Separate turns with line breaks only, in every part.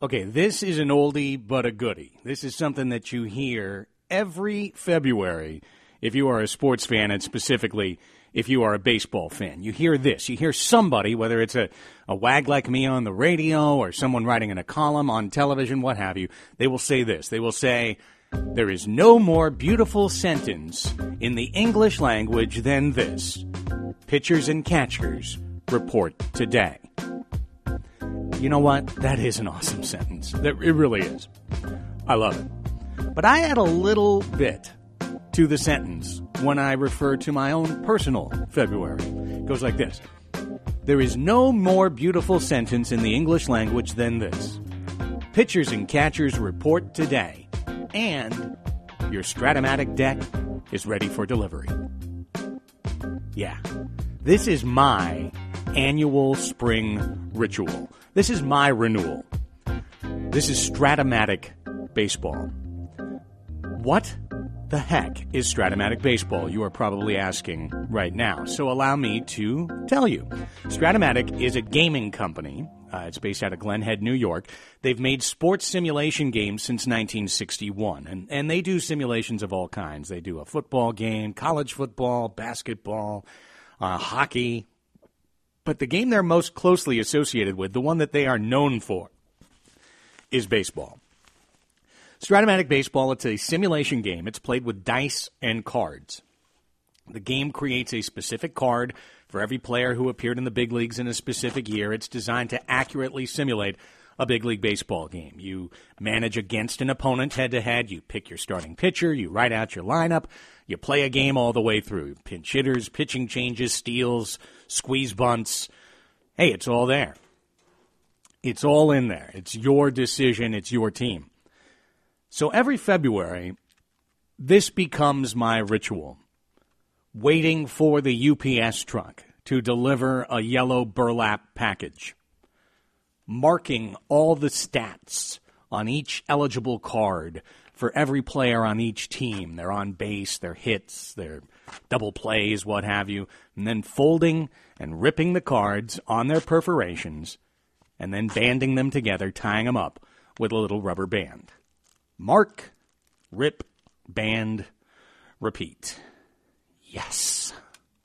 Okay, this is an oldie but a goodie. This is something that you hear every February if you are a sports fan, and specifically if you are a baseball fan. You hear this. You hear somebody, whether it's a wag like me on the radio or someone writing in a column on television, what have you, they will say this. They will say, "There is no more beautiful sentence in the English language than this. Pitchers and catchers report today." You know what? That is an awesome sentence. It really is. I love it. But I add a little bit to the sentence when I refer to my own personal February. It goes like this. There is no more beautiful sentence in the English language than this. Pitchers and catchers report today. And your Stratomatic deck is ready for delivery. Yeah. This is my annual spring ritual. This is my renewal. This is Stratomatic baseball. What the heck is Stratomatic baseball? You are probably asking right now. So allow me to tell you. Stratomatic is a gaming company. It's based out of Glen Head, New York. They've made sports simulation games since 1961, and they do simulations of all kinds. They do a football game, college football, basketball, hockey. But the game they're most closely associated with, the one that they are known for, is baseball. Stratomatic baseball, it's a simulation game. It's played with dice and cards. The game creates a specific card for every player who appeared in the big leagues in a specific year. It's designed to accurately simulate a big league baseball game. You manage against an opponent head-to-head. You pick your starting pitcher. You write out your lineup. You play a game all the way through. Pinch hitters, pitching changes, steals, squeeze bunts. Hey, it's all there. It's all in there. It's your decision. It's your team. So every February, this becomes my ritual. Waiting for the UPS truck to deliver a yellow burlap package. Marking all the stats on each eligible card for every player on each team. Their on base, their hits, their double plays, what have you. And then folding and ripping the cards on their perforations and then banding them together, tying them up with a little rubber band. Mark, rip, band, repeat. Yes.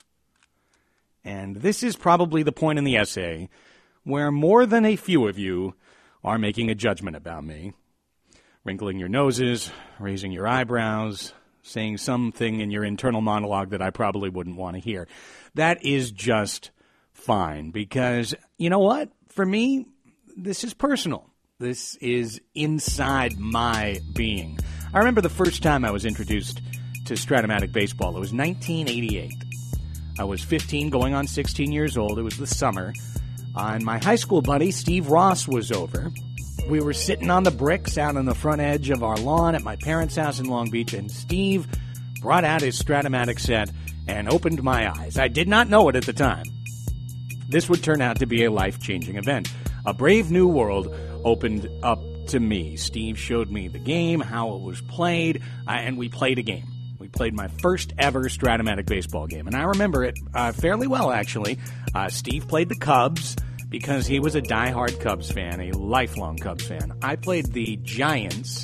And this is probably the point in the essay where more than a few of you are making a judgment about me. Wrinkling your noses, raising your eyebrows, saying something in your internal monologue that I probably wouldn't want to hear. That is just fine because, you know what? For me, this is personal. This is inside my being. I remember the first time I was introduced to Stratomatic baseball. It was 1988. I was 15, going on 16 years old. It was the summer. And my high school buddy, Steve Ross, was over. We were sitting on the bricks out on the front edge of our lawn at my parents' house in Long Beach, and Steve brought out his Stratomatic set and opened my eyes. I did not know it at the time. This would turn out to be a life-changing event. A brave new world opened up to me. Steve showed me the game, how it was played, and we played a game. We played my first ever Stratomatic baseball game, and I remember it fairly well, actually. Steve played the Cubs because he was a diehard Cubs fan, a lifelong Cubs fan. I played the Giants.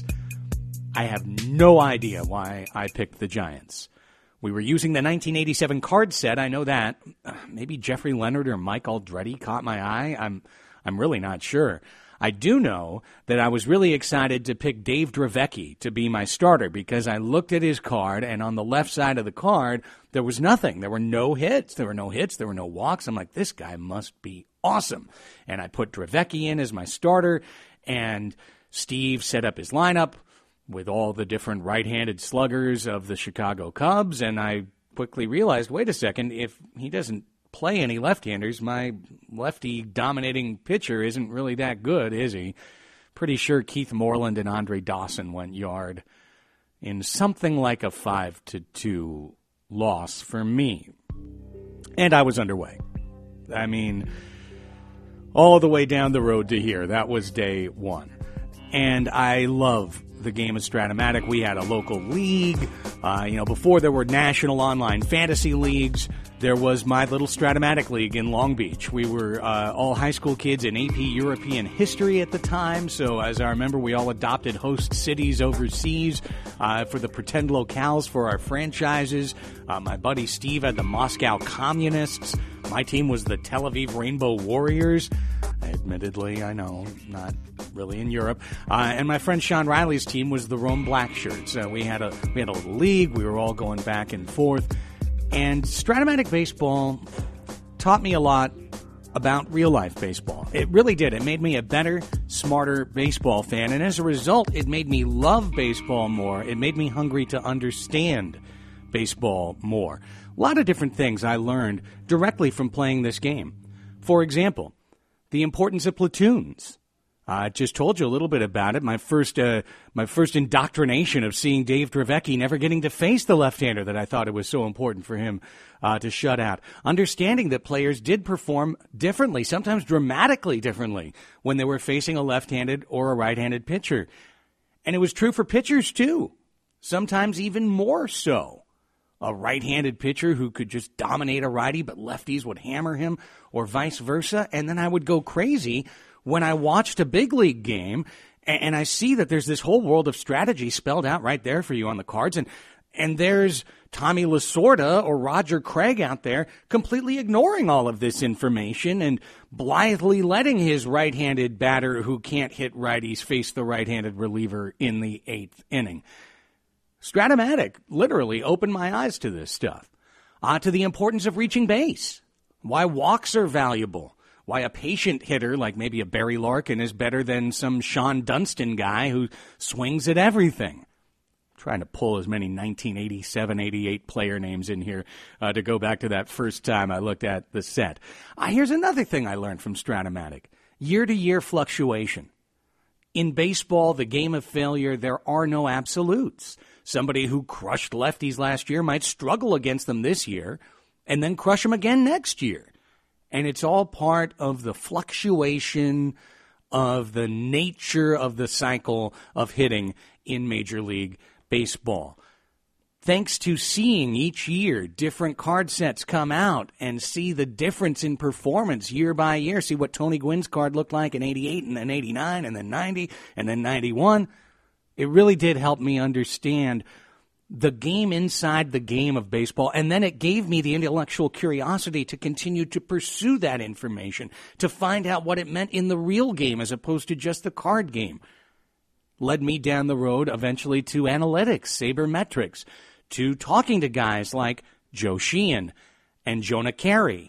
I have no idea why I picked the Giants. We were using the 1987 card set, I know that. Maybe Jeffrey Leonard or Mike Aldretti caught my eye. I'm really not sure. I do know that I was really excited to pick Dave Dravecky to be my starter because I looked at his card, and on the left side of the card, there was nothing. There were no hits. There were no walks. I'm like, this guy must be awesome. And I put Dravecky in as my starter, and Steve set up his lineup with all the different right-handed sluggers of the Chicago Cubs, and I quickly realized, wait a second, if he doesn't play any left-handers, my lefty-dominating pitcher isn't really that good, is he? Pretty sure Keith Moreland and Andre Dawson went yard in something like a 5-2 loss for me. And I was underway. I mean, all the way down the road to here. That was day one. And I love the game of Stratomatic. We had a local league. Before there were national online fantasy leagues, there was my little Stratomatic League in Long Beach. We were all high school kids in AP European history at the time, so as I remember, we all adopted host cities overseas for the pretend locales for our franchises. My buddy Steve had the Moscow Communists. My team was the Tel Aviv Rainbow Warriors. Admittedly, I know, not really in Europe. And my friend Sean Riley's team was the Rome Black Shirts. We had a little league. We were all going back and forth. And Stratomatic Baseball taught me a lot about real-life baseball. It really did. It made me a better, smarter baseball fan. And as a result, it made me love baseball more. It made me hungry to understand baseball more. A lot of different things I learned directly from playing this game. For example, the importance of platoons. I just told you a little bit about it. My first indoctrination of seeing Dave Dravecky never getting to face the left-hander that I thought it was so important for him to shut out. Understanding that players did perform differently, sometimes dramatically differently, when they were facing a left-handed or a right-handed pitcher. And it was true for pitchers, too. Sometimes even more so. A right-handed pitcher who could just dominate a righty, but lefties would hammer him, or vice versa. And then I would go crazy when I watched a big league game and I see that there's this whole world of strategy spelled out right there for you on the cards. And there's Tommy Lasorda or Roger Craig out there completely ignoring all of this information and blithely letting his right-handed batter who can't hit righties face the right-handed reliever in the 8th inning. Stratomatic literally opened my eyes to this stuff, to the importance of reaching base, why walks are valuable, why a patient hitter like maybe a Barry Larkin is better than some Sean Dunston guy who swings at everything. I'm trying to pull as many 1987, 88 player names in here to go back to that first time I looked at the set. Here's another thing I learned from Stratomatic. Year-to-year fluctuation. In baseball, the game of failure, there are no absolutes. Somebody who crushed lefties last year might struggle against them this year and then crush them again next year. And it's all part of the fluctuation of the nature of the cycle of hitting in Major League Baseball. Thanks to seeing each year different card sets come out and see the difference in performance year by year, see what Tony Gwynn's card looked like in 88 and then 89 and then 90 and then 91, it really did help me understand the game inside the game of baseball, and then it gave me the intellectual curiosity to continue to pursue that information, to find out what it meant in the real game as opposed to just the card game. Led me down the road eventually to analytics, sabermetrics, to talking to guys like Joe Sheehan and Jonah Carey,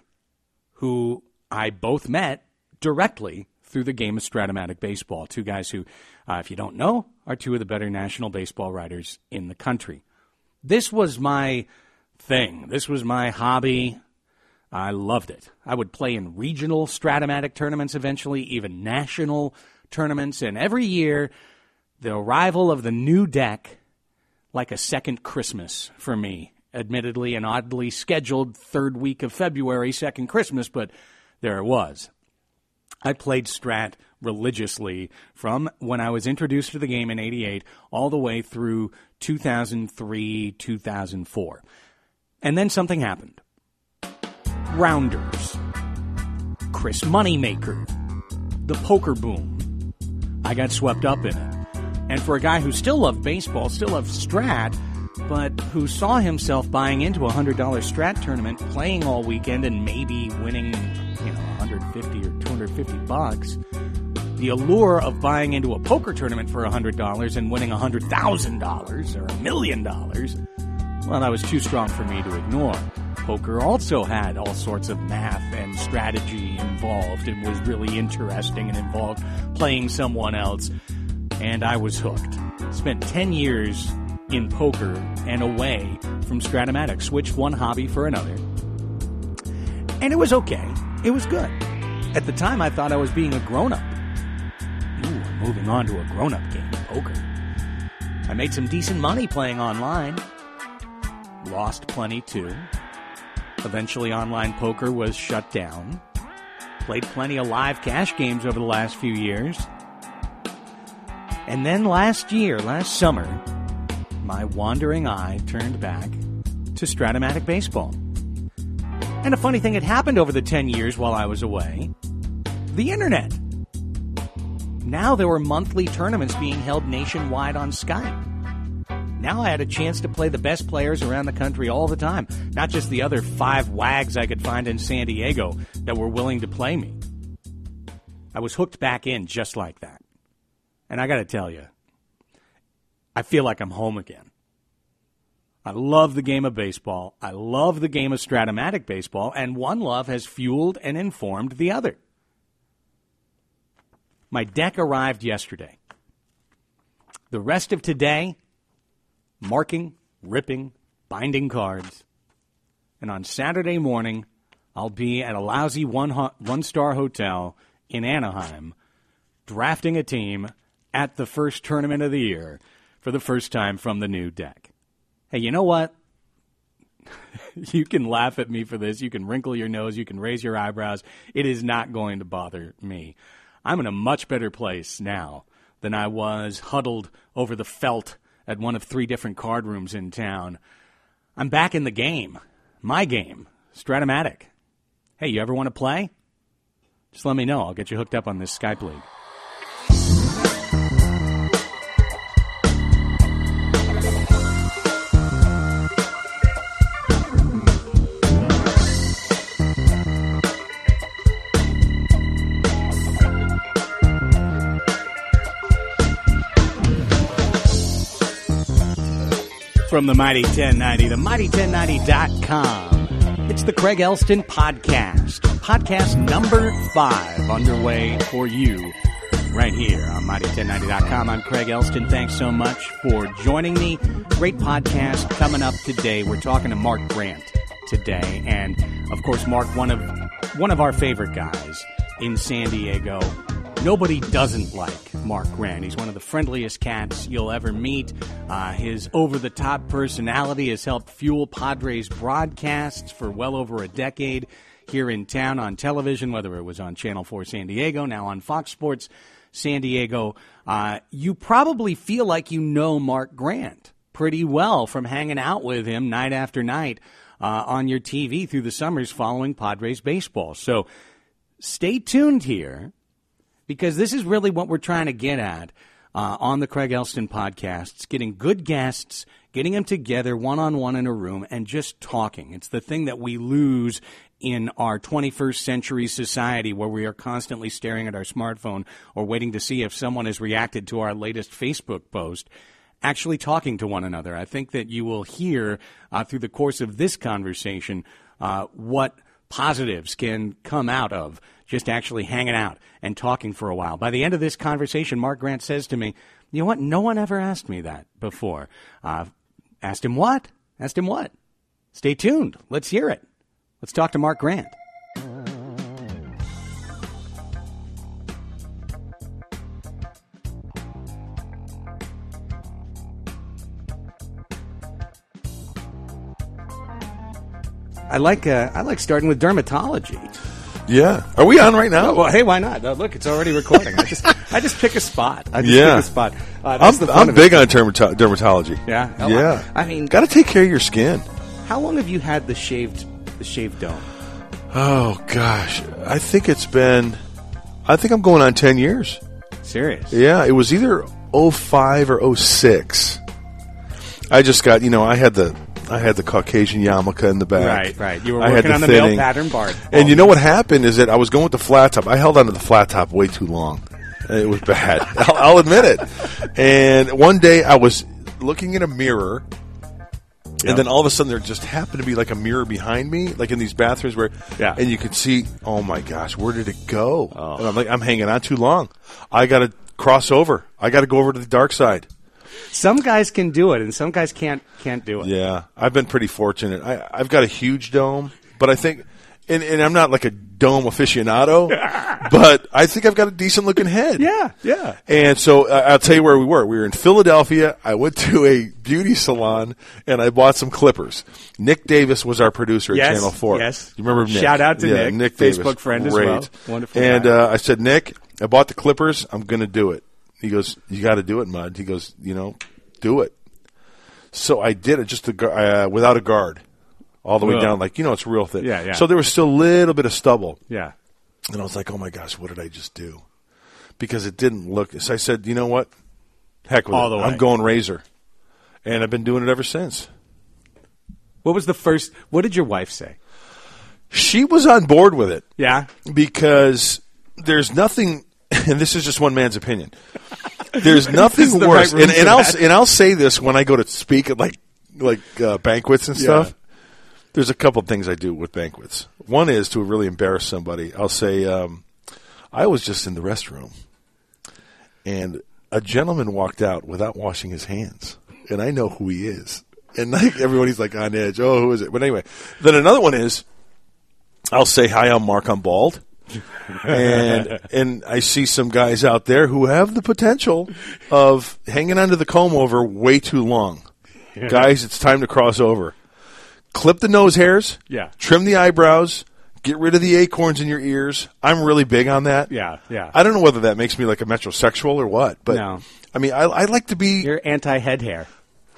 who I both met directly through the game of Stratomatic Baseball. Two guys who, if you don't know, are two of the better national baseball writers in the country. This was my thing. This was my hobby. I loved it. I would play in regional Stratomatic tournaments eventually, even national tournaments. And every year, the arrival of the new deck, like a second Christmas for me. Admittedly, an oddly scheduled third week of February, second Christmas, but there it was. I played Strat religiously from when I was introduced to the game in 88 all the way through 2003, 2004. And then something happened. Rounders. Chris Moneymaker. The poker boom. I got swept up in it. And for a guy who still loved baseball, still loved Strat, but who saw himself buying into a $100 Strat tournament, playing all weekend and maybe winning, $150 or $250, the allure of buying into a poker tournament for $100 and winning $100,000 or $1 million, well, that was too strong for me to ignore. Poker also had all sorts of math and strategy involved and was really interesting and involved playing someone else, and I was hooked. Spent 10 years in poker and away from Stratomatic, switched one hobby for another, and it was okay. It was good. At the time, I thought I was being a grown-up. Moving on to a grown-up game, poker. I made some decent money playing online. Lost plenty, too. Eventually, online poker was shut down. Played plenty of live cash games over the last few years. And then last summer, my wandering eye turned back to Stratomatic Baseball. And a funny thing had happened over the 10 years while I was away. The internet. Now there were monthly tournaments being held nationwide on Skype. Now I had a chance to play the best players around the country all the time, not just the other 5 wags I could find in San Diego that were willing to play me. I was hooked back in just like that. And I got to tell you, I feel like I'm home again. I love the game of baseball. I love the game of Stratomatic Baseball, and one love has fueled and informed the other. My deck arrived yesterday. The rest of today, marking, ripping, binding cards. And on Saturday morning, I'll be at a lousy one-star hotel in Anaheim drafting a team at the first tournament of the year for the first time from the new deck. Hey, you know what? You can laugh at me for this. You can wrinkle your nose. You can raise your eyebrows. It is not going to bother me. I'm in a much better place now than I was huddled over the felt at one of 3 different card rooms in town. I'm back in the game. My game. Stratomatic. Hey, you ever want to play? Just let me know. I'll get you hooked up on this Skype league. From the Mighty 1090, the Mighty1090.com. It's the Craig Elston Podcast. Podcast number 5 underway for you right here on Mighty1090.com. I'm Craig Elston. Thanks so much for joining me. Great podcast coming up today. We're talking to Mark Grant today. And, of course, Mark, one of our favorite guys in San Diego. Nobody doesn't like Mark Grant. He's one of the friendliest cats you'll ever meet. His over-the-top personality has helped fuel Padres broadcasts for well over a decade here in town on television, whether it was on Channel 4 San Diego, now on Fox Sports San Diego. You probably feel like you know Mark Grant pretty well from hanging out with him night after night on your TV through the summers following Padres baseball. So stay tuned here, because this is really what we're trying to get at on the Craig Elston Podcasts, getting good guests, getting them together one-on-one in a room, and just talking. It's the thing that we lose in our 21st century society, where we are constantly staring at our smartphone or waiting to see if someone has reacted to our latest Facebook post, actually talking to one another. I think that you will hear through the course of this conversation what positives can come out of just actually hanging out and talking for a while. By the end of this conversation, Mark Grant says to me, you know what? No one ever asked me that before. Asked him what? Asked him what? Stay tuned. Let's hear it. Let's talk to Mark Grant. I like starting with dermatology.
Yeah. Are we on right now?
Well, hey, why not? Look, it's already recording. I just pick a spot. Pick a spot.
I'm big on dermatology.
Yeah?
Yeah.
I mean,
got to take care of your skin.
How long have you had the shaved dome?
Oh, gosh. I think I'm going on 10 years.
Serious?
Yeah. It was either 05 or 06. I just got, I had the Caucasian yarmulke in the back.
Right. You were working on the male pattern bard.
And you know what happened is that I was going with the flat top. I held onto the flat top way too long. It was bad. I'll admit it. And one day I was looking in a mirror, and then all of a sudden there just happened to be like a mirror behind me, like in these bathrooms and you could see, oh my gosh, where did it go? Oh. And I'm like, I'm hanging on too long. I got to cross over. I got to go over to the dark side.
Some guys can do it, and some guys can't do it.
Yeah, I've been pretty fortunate. I've got a huge dome, but I think, and I'm not like a dome aficionado, but I think I've got a decent-looking head.
Yeah.
And so I'll tell you where we were. We were in Philadelphia. I went to a beauty salon, and I bought some clippers. Nick Davis was our producer at Channel 4.
Yes.
You remember Nick?
Shout out to Nick.
Nick
Facebook
Davis.
friend
Great.
as well. Wonderful
And
guy.
I said, Nick, I bought the clippers. I'm going to do it. He goes, you got to do it, Mud. He goes, do it. So I did it just without a guard, all the way down, like, it's real thin.
Yeah.
So there was still a little bit of stubble.
Yeah.
And I was like, oh, my gosh, what did I just do? Because it didn't look. So I said, you know what? Heck with
all the
it.
way.
I'm going razor. And I've been doing it ever since.
What did your wife say?
She was on board with it.
Yeah.
Because there's nothing, and this is just one man's opinion. There's nothing
the
worse.
right room
And I'll say this when I go to speak at like banquets and stuff. There's a couple of things I do with banquets. One is to really embarrass somebody. I'll say, I was just in the restroom, and a gentleman walked out without washing his hands, and I know who he is. And like everybody's like on edge. Oh, who is it? But anyway, then another one is, I'll say, hi, I'm Mark, I'm bald. And I see some guys out there who have the potential of hanging onto the comb over way too long. Guys, it's time to cross over. Clip the nose hairs.
Yeah.
Trim the eyebrows. Get rid of the acorns in your ears. I'm really big on that.
Yeah.
I don't know whether that makes me like a metrosexual or what, but
No.
I mean, I like to be
You're anti-head hair.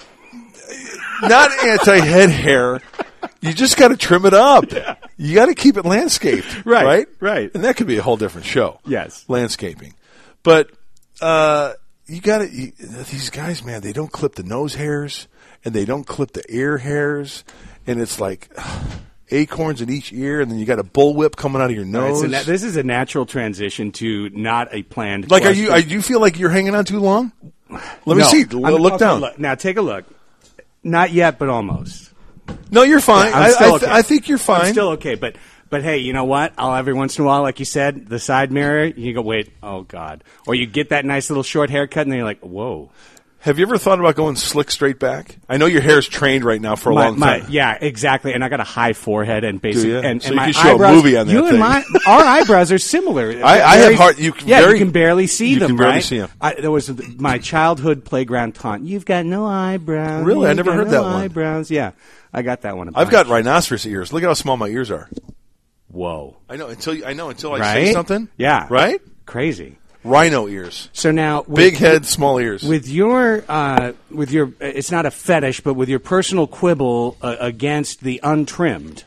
not anti-head hair. You just got to trim it up. Yeah. You got to keep it landscaped.
Right.
And that could be a whole different show.
Yes.
Landscaping. But you got to, these guys, man, they don't clip the nose hairs and they don't clip the ear hairs. And it's like acorns in each ear, and then you got a bullwhip coming out of your nose.
Right, so this is a natural transition to not a planned
Like,
question.
do you feel like you're hanging on too long? Let me
No.
see.
I'm
Look down.
Now, take a look. Not yet, but almost.
No, you're fine.
I'm still okay.
I think you're fine.
I'm still okay, but hey, you know what? Every once in a while, like you said, the side mirror, you go, wait, oh, God. Or you get that nice little short haircut, and then you're like, whoa.
Have you ever thought about going slick straight back? I know your hair's trained right now for a long time.
Yeah, exactly. And I got a high forehead and basic.
Do you?
And
So you
my
could show a
eyebrows,
movie on that
you
thing.
and our eyebrows are similar.
I have hard. You
can barely see them.
You can barely
right?
see them.
There was my childhood playground taunt. You've got no eyebrows.
Really? I
You've
never
got
heard
no
that one.
Eyebrows. Yeah, I got that one.
I've got rhinoceros ears. Look at how small my ears are.
Whoa.
I know until I
Right?
say something.
Yeah.
Right.
Crazy.
Rhino ears.
So now,
Big head, small ears.
with your, it's not a fetish, but with your personal quibble against the untrimmed.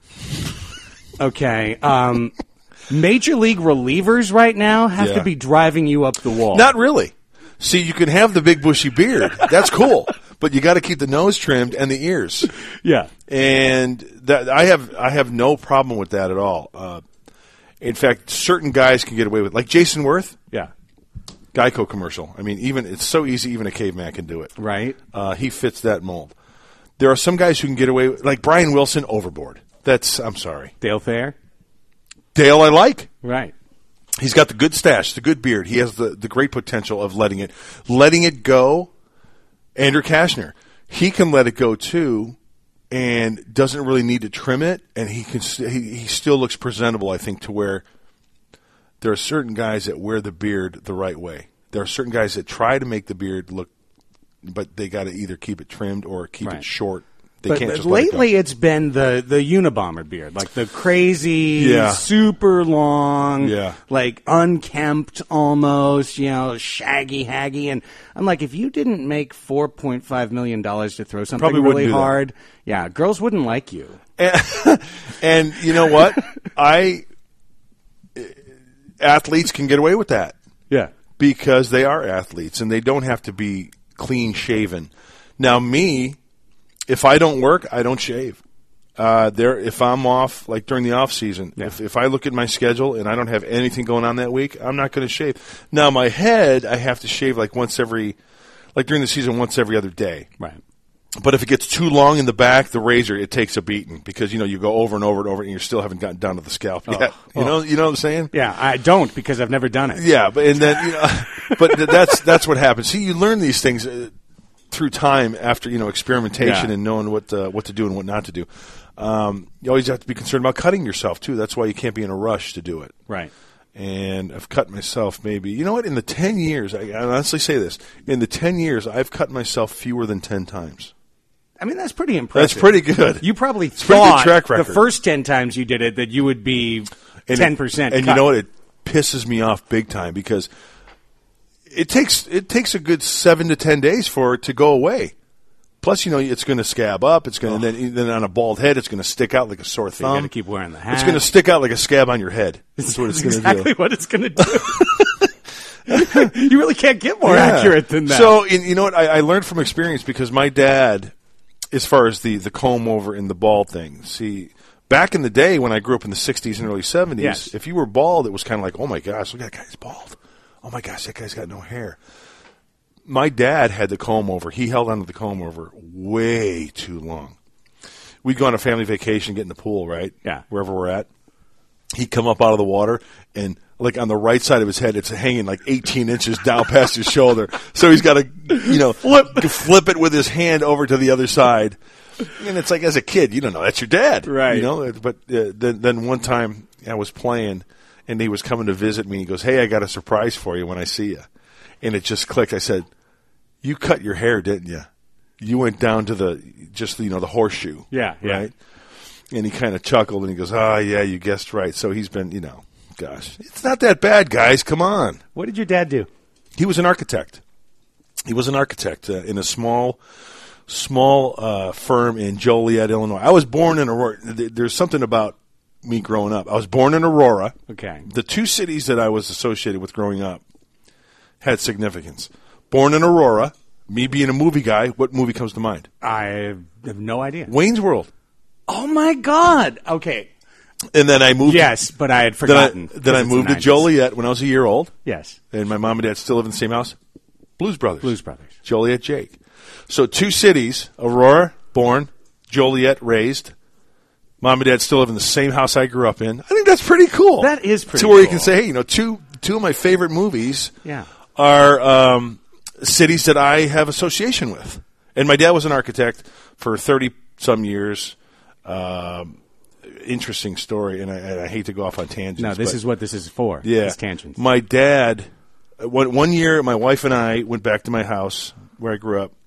Okay, major league relievers right now have to be driving you up the wall.
Not really. See, you can have the big bushy beard. That's cool. But you got to keep the nose trimmed and the ears.
Yeah.
And that I have no problem with that at all. In fact, certain guys can get away with, like Jason Worth.
Yeah.
Geico commercial. I mean, it's so easy, even a caveman can do it.
Right.
He fits that mold. There are some guys who can get away with, like Brian Wilson, overboard. I'm sorry.
Dale Thayer.
Dale, I like.
Right.
He's got the good stash, the good beard. He has the great potential of letting it go. Andrew Kashner, he can let it go too, and doesn't really need to trim it, and he still looks presentable. I think to where there are certain guys that wear the beard the right way. There are certain guys that try to make the beard look, but they got to either keep it trimmed or keep it short. They can't just
lately,
let it go.
it's been the Unabomber beard, like the crazy, super long, like unkempt almost, shaggy, haggy. And I'm like, if you didn't make $4.5 million to throw something
Probably
really
wouldn't do
hard, girls wouldn't like you.
And you know what? Athletes can get away with that.
Yeah.
Because they are athletes and they don't have to be clean shaven. Now, me, if I don't work, I don't shave. If I'm off, like during the off season, if I look at my schedule and I don't have anything going on that week, I'm not going to shave. Now, my head, I have to shave like during the season, once every other day.
Right.
But if it gets too long in the back, the razor, it takes a beating because, you go over and over and over and you still haven't gotten down to the scalp yet. You know what I'm saying?
Yeah, I don't because I've never done it.
Yeah, but that's what happens. See, you learn these things through time after, experimentation and knowing what to do and what not to do. You always have to be concerned about cutting yourself too. That's why you can't be in a rush to do it.
Right.
And I've cut myself maybe, in the 10 years, I honestly say this, in the 10 years, I've cut myself fewer than 10 times.
I mean, that's pretty impressive.
That's pretty good.
You probably
It's pretty
thought
good track record.
the first 10 times you did it that you would be 10%
And
cut.
you know what? It pisses me off big time because it takes a good 7 to 10 days for it to go away. Plus, it's going to scab up. It's going to then on a bald head, it's going to stick out like a sore thumb.
You got to keep wearing the hat.
It's going to stick out like a scab on your head. That's what it's going to do.
Exactly what it's going to do. You really can't get more accurate than that.
So, you know what? I learned from experience because my dad, as far as the comb over and the bald thing, see, back in the day when I grew up in the 60s and early 70s, if you were bald, it was kind of like, oh my gosh, look at that guy's bald. Oh my gosh, that guy's got no hair. My dad had the comb over. He held onto the comb over way too long. We'd go on a family vacation, get in the pool, right?
Yeah.
Wherever we're at. He'd come up out of the water, and like on the right side of his head, it's hanging like 18 inches down past his shoulder. So he's got to, flip it with his hand over to the other side. And it's like, as a kid, you don't know. That's your dad.
Right.
But then one time I was playing, and he was coming to visit me. He goes, hey, I got a surprise for you when I see you. And it just clicked. I said, you cut your hair, didn't you? You went down to the horseshoe.
Yeah.
Right? And he kind of chuckled, and he goes, oh, yeah, you guessed right. So he's been, gosh, it's not that bad, guys. Come on.
What did your dad do?
He was an architect. He was an architect in a small firm in Joliet, Illinois. I was born in Aurora. There's something about me growing up. I was born in Aurora.
Okay.
The two cities that I was associated with growing up had significance. Born in Aurora, me being a movie guy, what movie comes to mind?
I have no idea.
Wayne's World.
Oh, my God. Okay.
And then I moved.
Yes, but I had forgotten.
Then I moved to Joliet when I was a year old.
Yes.
And my mom and dad still live in the same house. Blues Brothers. Joliet Jake. So two cities, Aurora, born, Joliet, raised. Mom and dad still live in the same house I grew up in. I think that's pretty cool.
That is pretty
cool. To where you can say, hey, two of my favorite movies are cities that I have association with. And my dad was an architect for 30-some years. Interesting story, and I hate to go off on tangents.
No, this is what this is for.
Yeah.
These tangents.
My dad, one year, my wife and I went back to my house where I grew up,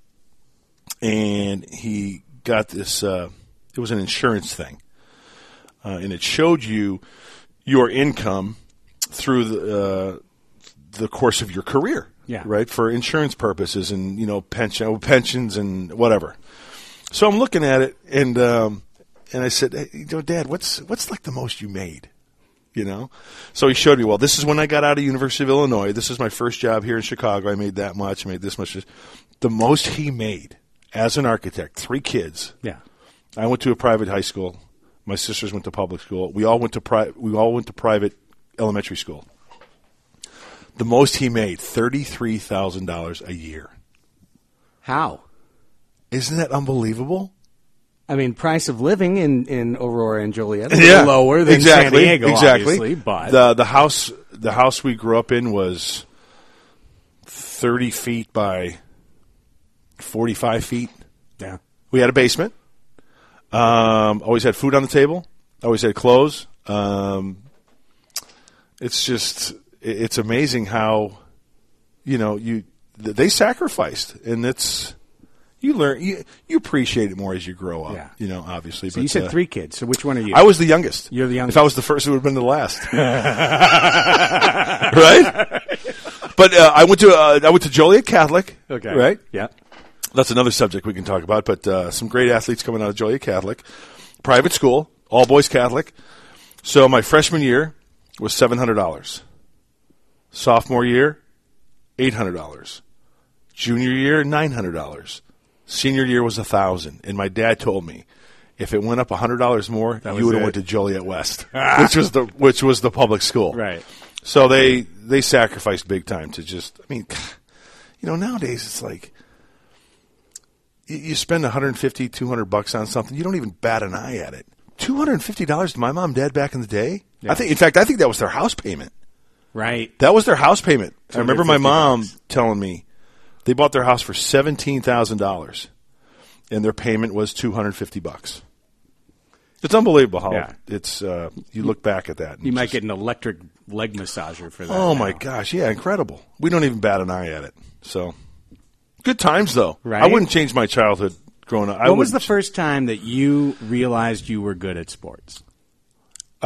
and he got this, it was an insurance thing. And it showed you your income through the course of your career.
Yeah.
Right? For insurance purposes and, pensions and whatever. So I'm looking at it, and I said, hey, Dad, what's like the most you made? So he showed me, well, this is when I got out of University of Illinois. This is my first job here in Chicago. I made that much. I made this much. The most he made as an architect, 3 kids.
Yeah.
I went to a private high school. My sisters went to public school. We all went to private elementary school. The most he made, $33,000 a year.
How?
Isn't that unbelievable?
I mean, price of living in Aurora and Joliet is a little lower than San Diego, obviously. But
the house we grew up in was 30 feet by 45 feet.
Yeah.
We had a basement. Always had food on the table. Always had clothes. It's amazing how, they sacrificed, and you learn, you appreciate it more as you grow up.
Yeah.
Obviously.
So you said 3 kids. So which one are you?
I was the youngest.
You're the youngest.
If I was the first, it would have been the last. Right? But I went to Joliet Catholic.
Okay.
Right?
Yeah.
That's another subject we can talk about, but some great athletes coming out of Joliet Catholic. Private school, all boys Catholic. So my freshman year was $700. Sophomore year, $800. Junior year, $900. Senior year was $1,000. And my dad told me, if it went up $100 more, you would have went to Joliet West, which was the public school.
Right.
So they sacrificed big time to nowadays it's like, you spend $150, $200 on something, you don't even bat an eye at it. $250 to my mom and dad back in the day?
Yeah.
I think that was their house payment.
Right.
That was their house payment. I remember my mom telling me they bought their house for $17,000, and their payment was $250. It's unbelievable how it's. You look back at that.
You might get an electric leg massager for that.
Oh my gosh! Yeah, incredible. We don't even bat an eye at it. So good times though.
Right?
I wouldn't change my childhood growing up.
When was the first time that you realized you were good at sports?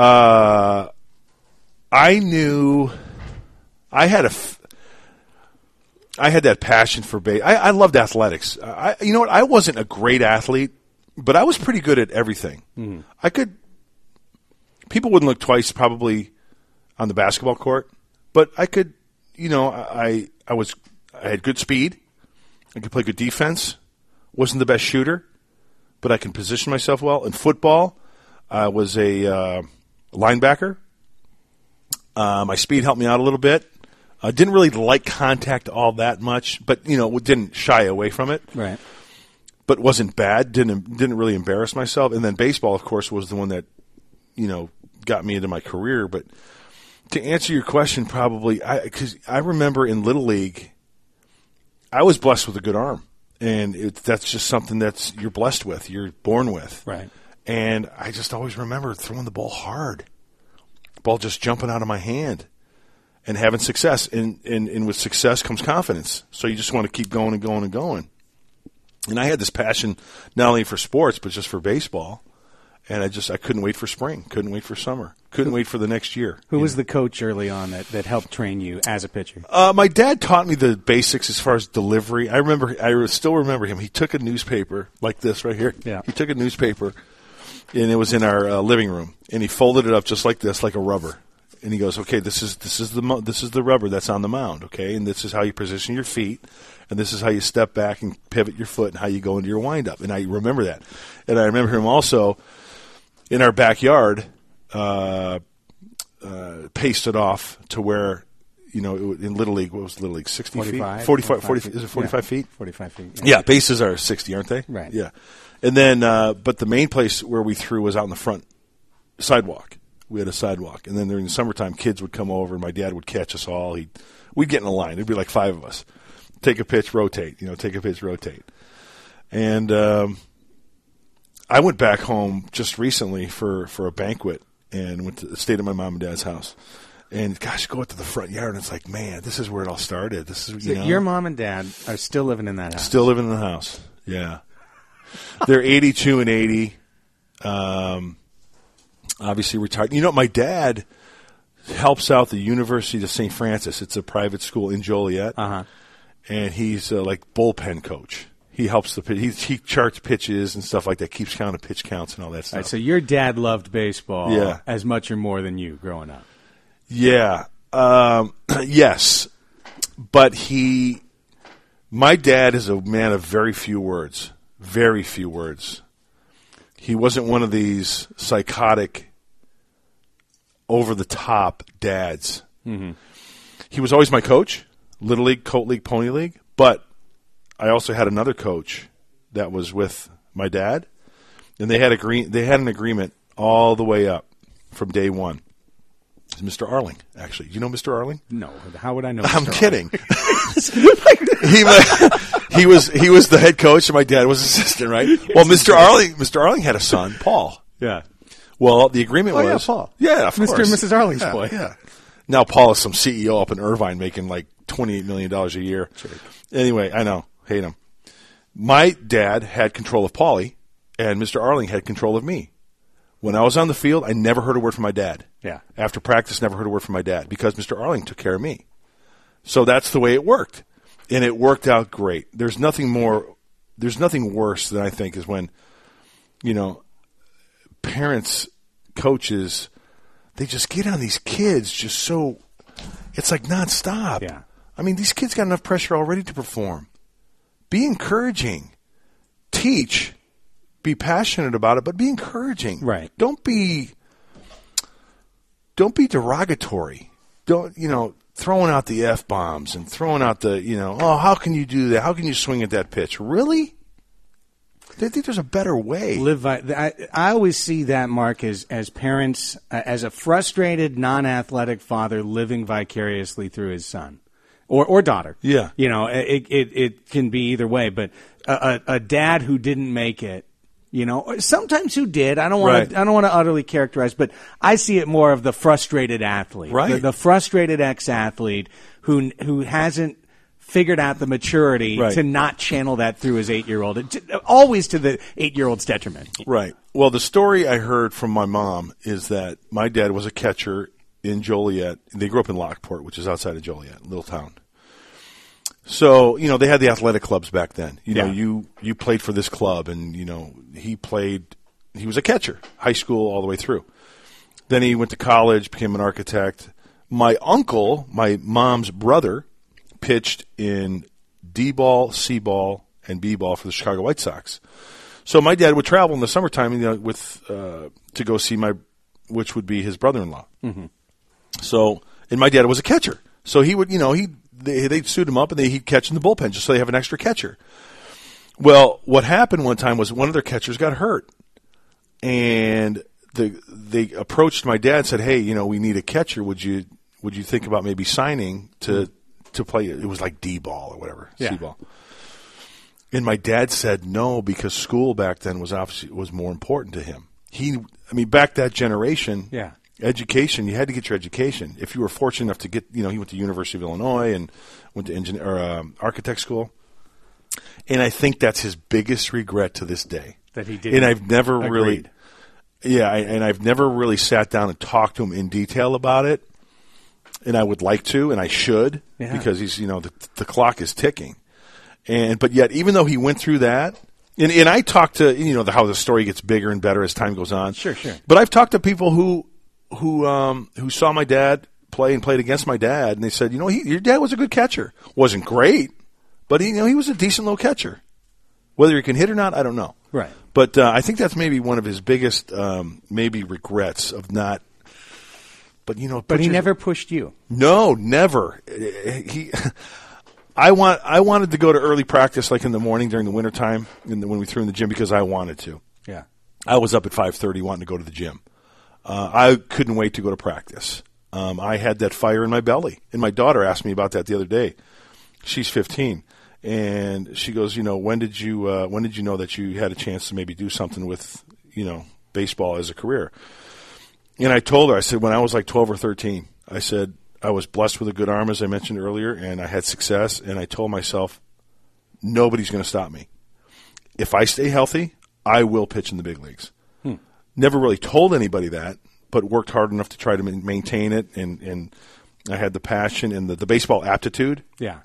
I knew I had I had that passion for I loved athletics. You know what? I wasn't a great athlete, but I was pretty good at everything. Mm-hmm. People wouldn't look twice probably on the basketball court, but I could, I had good speed. I could play good defense. Wasn't the best shooter, but I can position myself well. In football, I was a linebacker. My speed helped me out a little bit. I didn't really like contact all that much, but didn't shy away from it.
Right.
But wasn't bad. Didn't really embarrass myself. And then baseball, of course, was the one that got me into my career. But to answer your question, probably because I remember in Little League, I was blessed with a good arm. And that's just something you're blessed with, you're born with.
Right.
And I just always remember throwing the ball hard, ball just jumping out of my hand, and having success. And with success comes confidence. So you just want to keep going and going and going. And I had this passion not only for sports but just for baseball. And I couldn't wait for spring, couldn't wait for summer, couldn't wait for the next year.
Who was the coach early on that helped train you as a pitcher?
My dad taught me the basics as far as delivery. I still remember him. He took a newspaper like this right here.
Yeah.
He took a newspaper, and it was in our living room, and he folded it up just like this, like a rubber. And he goes, "Okay, this is the rubber that's on the mound, okay, and this is how you position your feet, and this is how you step back and pivot your foot, and how you go into your windup." And I remember that, and I remember him also. In our backyard, pasted off to where, in Little League, what was Little League, 60
45,
feet? 45
feet.
Is it 45 feet?
45 feet.
Yeah, bases are 60, aren't they?
Right.
Yeah. And then, but the main place where we threw was out in the front sidewalk. We had a sidewalk. And then during the summertime, kids would come over, and my dad would catch us all. We'd get in a line. There'd be like 5 of us. Take a pitch, rotate. Take a pitch, rotate. And I went back home just recently for a banquet and stayed at my mom and dad's house. And gosh, go out to the front yard and it's like, man, this is where it all started. This is
your mom and dad are still living in that house.
Still living in the house. Yeah. They're 82 and 80. Obviously retired. My dad helps out the University of St. Francis. It's a private school in Joliet.
Uh-huh.
And he's like bullpen coach. He helps he charts pitches and stuff like that, keeps count of pitch counts and all that stuff.
All right, so your dad loved baseball as much or more than you growing up.
Yeah. Yes. But my dad is a man of very few words. Very few words. He wasn't one of these psychotic, over-the-top dads.
Mm-hmm.
He was always my coach, Little League, Coat League, Pony League, but I also had another coach that was with my dad, and they had an agreement all the way up from day one. It's Mr. Arling, actually. Do you know Mr. Arling?
No. How would I know?
I'm kidding. he was the head coach, and my dad was assistant, right? Well, Mr. Arling had a son, Paul.
Yeah.
Well, the agreement was
Paul.
Yeah, of
Mr.
course.
and Mrs. Arling's boy.
Yeah. Now Paul is some CEO up in Irvine making like $28 million a year.
Sure.
Anyway, I know. Hate him. My dad had control of Paulie, and Mr. Arling had control of me. When I was on the field, I never heard a word from my dad.
Yeah.
After practice, never heard a word from my dad because Mr. Arling took care of me. So that's the way it worked. And it worked out great. There's nothing worse than I think is when, parents, coaches, they just get on these kids just so, it's like nonstop.
Yeah.
I mean, these kids got enough pressure already to perform. Be encouraging. Teach. Be passionate about it, but be encouraging.
Right.
Don't be derogatory. Throwing out the F-bombs and throwing out the, how can you do that? How can you swing at that pitch? Really? They think there's a better way.
I always see that, Mark, as parents, as a frustrated, non-athletic father living vicariously through his son. Or daughter.
Yeah.
It can be either way, but a dad who didn't make it, or sometimes who did. I don't want to utterly characterize, but I see it more of the frustrated athlete.
Right.
The frustrated ex-athlete who hasn't figured out the maturity to not channel that through his 8-year-old, always to the 8-year-old's detriment.
Right. Well, the story I heard from my mom is that my dad was a catcher in Joliet. They grew up in Lockport, which is outside of Joliet, a little town. So, they had the athletic clubs back then. You know,
Yeah.
you played for this club, and, he was a catcher, high school all the way through. Then he went to college, became an architect. My uncle, my mom's brother, pitched in D-ball, C-ball, and B-ball for the Chicago White Sox. So my dad would travel in the summertime, to go see which would be his brother-in-law.
Mm-hmm.
So, and my dad was a catcher. So he would, they'd suit him up and he'd catch in the bullpen just so they have an extra catcher. Well, what happened one time was one of their catchers got hurt. And they approached my dad and said, hey, we need a catcher. Would you think about maybe signing to play? It was like D-ball or whatever,
Yeah.
C-ball. And my dad said no because school back then was more important to him. Back that generation,
Yeah.
education, you had to get your education. If you were fortunate enough to get, he went to University of Illinois and went to architect school. And I think that's his biggest regret to this day.
That he did.
And I've never
Agreed.
I've never really sat down and talked to him in detail about it. And I would like to, and I should, because he's, the clock is ticking. But yet, even though he went through that, and I talked to, how the story gets bigger and better as time goes on.
Sure.
But I've talked to people who saw my dad play and played against my dad, and they said, your dad was a good catcher. Wasn't great, but he was a decent little catcher. Whether he can hit or not, I don't know.
Right.
But I think that's maybe one of his biggest maybe regrets of not. But
But he never pushed you.
No, never. I wanted to go to early practice, like in the morning during the wintertime, when we threw in the gym, because I wanted to.
Yeah.
I was up at 5:30 wanting to go to the gym. I couldn't wait to go to practice. I had that fire in my belly, and my daughter asked me about that the other day. She's 15, and she goes, when did you know that you had a chance to maybe do something with, baseball as a career? And I told her, I said, when I was like 12 or 13, I said, I was blessed with a good arm, as I mentioned earlier, and I had success, and I told myself, nobody's going to stop me. If I stay healthy, I will pitch in the big leagues. Never really told anybody that, but worked hard enough to try to maintain it, and I had the passion and the baseball aptitude.
Yeah.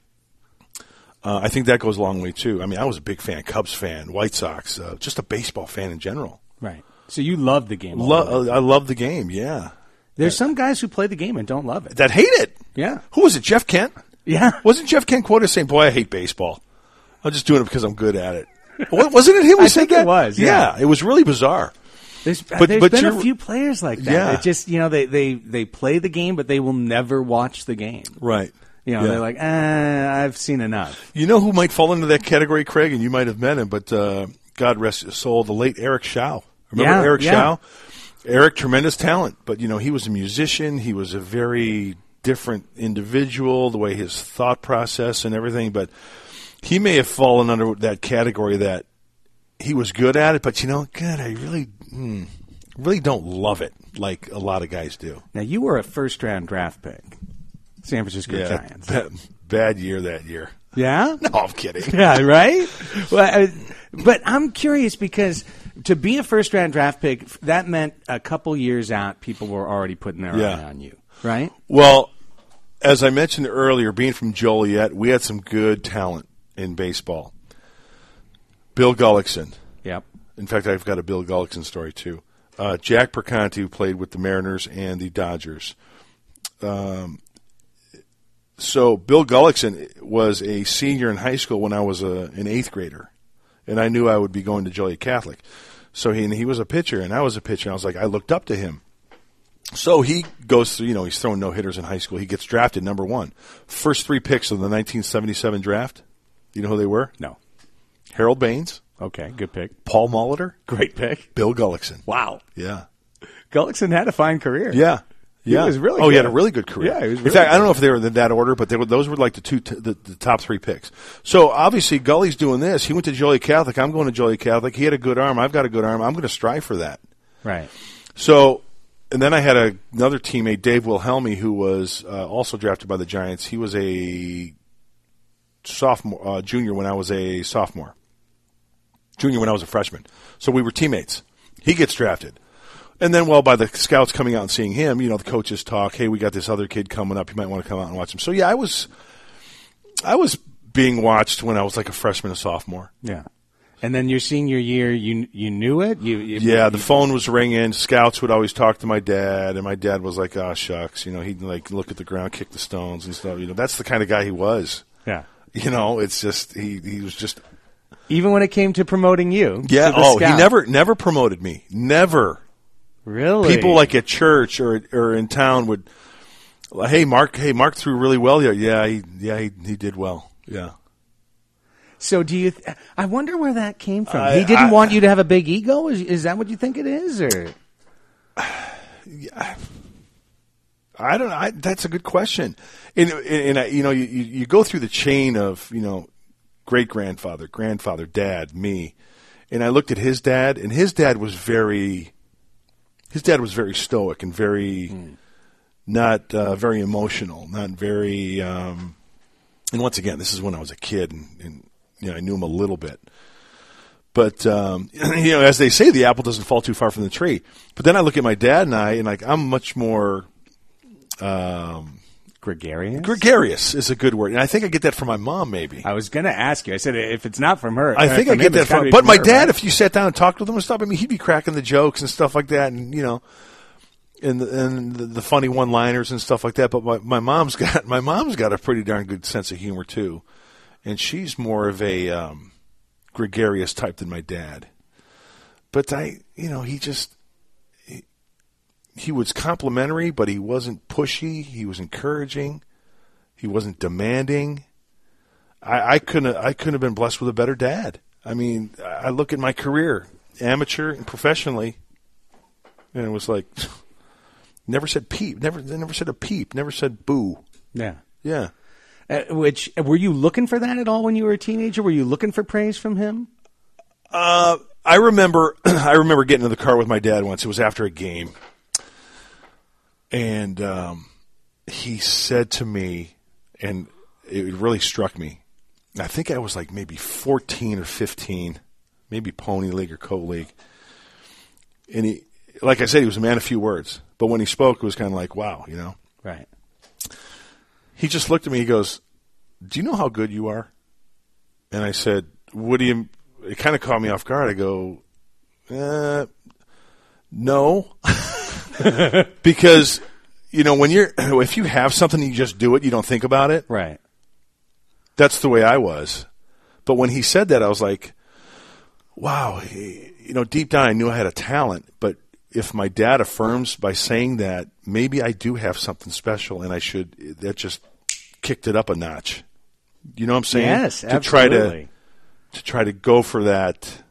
I think that goes a long way, too. I was a big fan, Cubs fan, White Sox, just a baseball fan in general.
Right. So you love the game.
I love the game, yeah.
There's some guys who play the game and don't love it.
That hate it.
Yeah.
Who was it, Jeff Kent?
Yeah.
Wasn't Jeff Kent quoted saying, boy, I hate baseball. I'm just doing it because I'm good at it. Wasn't it him who
I
said
think
that?
it was, yeah.
It was really bizarre.
There's
But
been a
you're-
few players like that.
Yeah.
It just, they play the game, but they will never watch the game.
Right. Yeah.
They're like, I've seen enough.
You know who might fall into that category, Craig, and you might have met him, but God rest his soul, the late Eric Shao. Remember Eric Shao? Eric, tremendous talent, but, he was a musician. He was a very different individual, the way his thought process and everything, but he may have fallen under that category that he was good at it, but, God, I really don't love it like a lot of guys do.
Now, you were a first-round draft pick, San Francisco Giants.
Bad year that year.
Yeah?
No, I'm kidding.
Yeah, right? Well, but I'm curious because to be a first-round draft pick, that meant a couple years out, people were already putting their eye on you, right?
Well, as I mentioned earlier, being from Joliet, we had some good talent in baseball. Bill Gullickson.
Yep.
In fact, I've got a Bill Gullickson story, too. Jack Perconti, who played with the Mariners and the Dodgers. So Bill Gullickson was a senior in high school when I was an eighth grader, and I knew I would be going to Joliet Catholic. So he was a pitcher, and I was a pitcher, and I was like, I looked up to him. So he goes through, he's throwing no-hitters in high school. He gets drafted number one. First three picks of the 1977 draft, you know who they were?
No.
Harold Baines.
Okay, good pick.
Paul Molitor.
Great pick.
Bill Gullickson.
Wow.
Yeah.
Gullickson had a fine career.
Yeah.
He was really
he
good.
had a really good career.
Yeah, he was
in
really
fact, I
good.
don't know if they were in that order, but those were like the top three picks. So obviously, Gully's doing this. He went to Joliet Catholic. I'm going to Joliet Catholic. He had a good arm. I've got a good arm. I'm going to strive for that.
Right.
So, and then I had another teammate, Dave Wilhelmi, who was also drafted by the Giants. He was a sophomore, junior when I was a sophomore. Junior when I was a freshman. So we were teammates. He gets drafted. And then, by the scouts coming out and seeing him, the coaches talk, hey, we got this other kid coming up. You might want to come out and watch him. So, yeah, I was being watched when I was like a freshman, a sophomore.
Yeah. And then your senior year, you knew it?
The phone was ringing. Scouts would always talk to my dad, and my dad was like, "Oh shucks," he'd like look at the ground, kick the stones and stuff. That's the kind of guy he was.
Yeah.
It's just he was just.
Even when it came to promoting you.
Yeah.
To the scout.
He never promoted me. Never.
Really?
People like at church or in town would, hey Mark threw really well. Yeah, he did well. Yeah.
So do you? I wonder where that came from. He didn't want you to have a big ego. Is that what you think it is, or?
I don't know. That's a good question. And you go through the chain of great grandfather, grandfather, dad, me, and I looked at his dad, and his dad was very stoic and very not very emotional, not very. And once again, this is when I was a kid, and I knew him a little bit. But, as they say, the apple doesn't fall too far from the tree. But then I look at my dad and I'm much more
gregarious?
Gregarious is a good word. And I think I get that from my mom, maybe.
I was going to ask you. I said, if it's not from her.
I think I get that from her. But my dad, if you sat down and talked with him and stuff, he'd be cracking the jokes and stuff like that. And, and the funny one-liners and stuff like that. But my mom's got a pretty darn good sense of humor, too. And she's more of a gregarious type than my dad. But he was complimentary, but he wasn't pushy. He was encouraging. He wasn't demanding. I couldn't have been blessed with a better dad. I look at my career, amateur and professionally, and it was like never said peep, never said a peep, never said boo.
Yeah.
Yeah.
Were you looking for that at all when you were a teenager? Were you looking for praise from him?
I remember getting in the car with my dad once. It was after a game. And he said to me, and it really struck me, I think I was like maybe 14 or 15, maybe Pony League or Coat League. And he, like I said, he was a man of few words. But when he spoke, it was kind of like, wow,
Right.
He just looked at me. He goes, "Do you know how good you are?" And I said, "What do you?" It kind of caught me off guard. I go, "No," because if you have something, you just do it. You don't think about it.
Right.
That's the way I was. But when he said that, I was like, "Wow." Deep down, I knew I had a talent, but if my dad affirms by saying that, maybe I do have something special, and that just kicked it up a notch. You know what I'm saying?
Yes, absolutely.
To try to go for that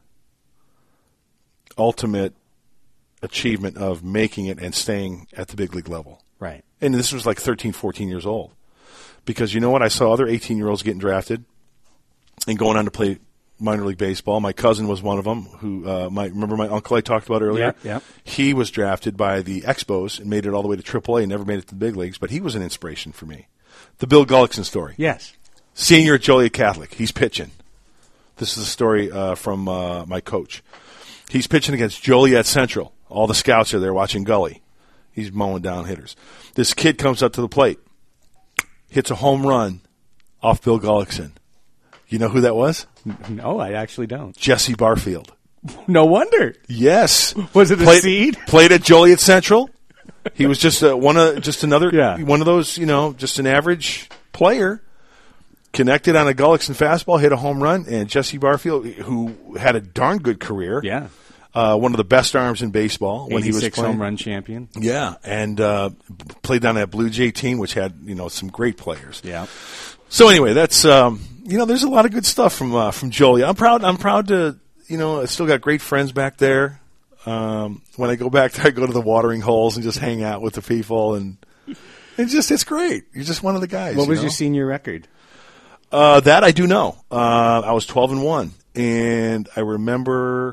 ultimate achievement of making it and staying at the big league level.
Right.
And this was like 13, 14 years old. Because you know what? I saw other 18-year-olds getting drafted and going on to play minor league baseball. My cousin was one of them. Who remember my uncle I talked about earlier?
Yeah.
He was drafted by the Expos and made it all the way to AAA and never made it to the big leagues, but he was an inspiration for me. The Bill Gullickson story.
Yes.
Senior at Joliet Catholic. He's pitching. This is a story from my coach. He's pitching against Joliet Central. All the scouts are there watching Gully. He's mowing down hitters. This kid comes up to the plate, hits a home run off Bill Gullickson. You know who that was?
No, I actually don't.
Jesse Barfield.
No wonder.
Yes.
Was it a seed?
Played at Joliet Central. He was just one of those, just an average player. Connected on a Gullickson fastball, hit a home run, and Jesse Barfield, who had a darn good career.
Yeah.
One of the best arms in baseball when he was playing.
home run champion.
Yeah, and played on that Blue Jay team, which had some great players.
Yeah.
So anyway, that's there's a lot of good stuff from Joliet. I'm proud to I still got great friends back there. When I go back there, I go to the watering holes and just hang out with the people, and it's great. You're just one of the guys.
What was your senior record?
That I do know. I was 12-1, and I remember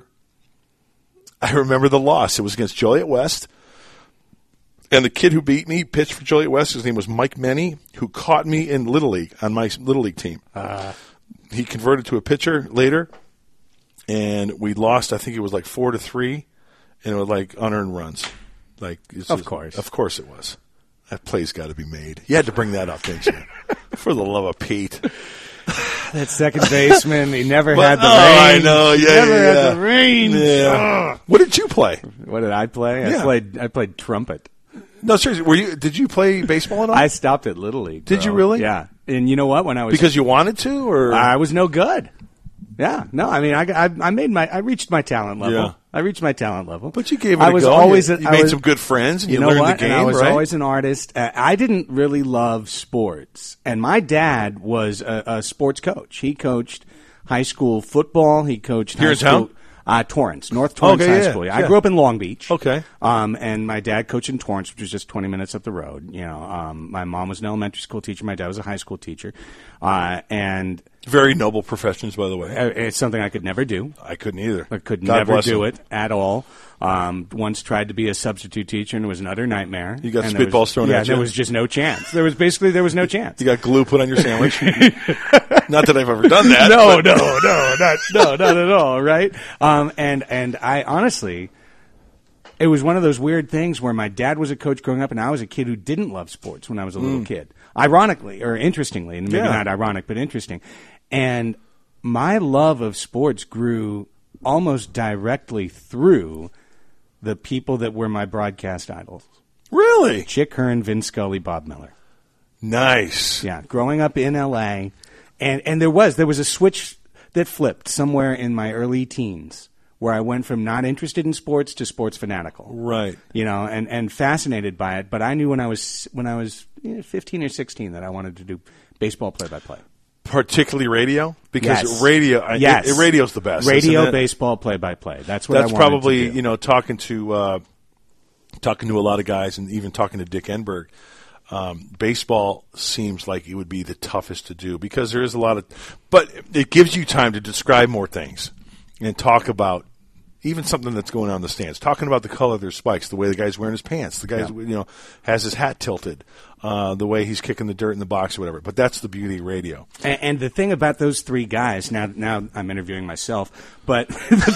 the loss. It was against Joliet West, and the kid who beat me pitched for Joliet West. His name was Mike Menny, who caught me in Little League on my Little League team. He converted to a pitcher later, and we lost. I think it was like 4-3, and it was like unearned runs. Of course it was. That play's got to be made. You had to bring that up, didn't you? For the love of Pete.
that second baseman. He never had the range.
I know. Yeah,
he never had the range.
Yeah. What did you play?
What did I play?
Yeah.
I played trumpet.
No, seriously. Did you play baseball at all?
I stopped at Little League.
Did you really?
Yeah. And you know what? When I was
because you wanted to, or
I was no good. Yeah. No. I mean, I reached my talent level.
Yeah.
I reached my talent level.
But you gave it
I
a
was
go.
Always
you made some good friends, and you learned
what?
the game,
and I was
right?
always an artist. I didn't really love sports, and my dad was a sports coach. He coached high school football. He coached
Here
high
in town?
school. Torrance, North Torrance
Okay,
High
yeah,
School.
yeah.
I grew up in Long Beach.
Okay.
And my dad coached in Torrance, which was just 20 minutes up the road. You know, my mom was an elementary school teacher. My dad was a high school teacher. And
Very noble professions, by the way.
it's something I could never do.
I couldn't either.
I could
God
never
bless
do
him.
it at all. Once tried to be a substitute teacher, and it was an utter nightmare.
You got
And there
spitballs
was-
thrown
yeah,
at you?
there was just no chance. There was no chance.
You got glue put on your sandwich. Not that I've ever done that.
No,
but-
not at all, right? And I honestly, it was one of those weird things where my dad was a coach growing up, and I was a kid who didn't love sports when I was a little kid. Ironically, or interestingly, and maybe
Yeah.
not ironic, but interesting. And my love of sports grew almost directly through the people that were my broadcast idols.
Really?
Chick Hearn, Vince Scully, Bob Miller.
Nice.
Yeah, growing up in L.A., and there was a switch that flipped somewhere in my early teens where I went from not interested in sports to sports fanatical.
Right.
You know, and fascinated by it. But I knew when I was 15 or 16 that I wanted to do baseball play-by-play.
Particularly radio? Because
Yes.
radio,
Yes.
radio's the best.
Radio,
isn't it?
baseball, play-by-play. That's what I
That's
wanted
probably,
to do.
talking to a lot of guys and even talking to Dick Enberg. Baseball seems like it would be the toughest to do because there is a lot of, but it gives you time to describe more things and talk about even something that's going on in the stands. Talking about the color of their spikes, the way the guy's wearing his pants, the guy's has his hat tilted, the way he's kicking the dirt in the box or whatever. But that's the beauty of radio.
And the thing about those three guys, now I'm interviewing myself, but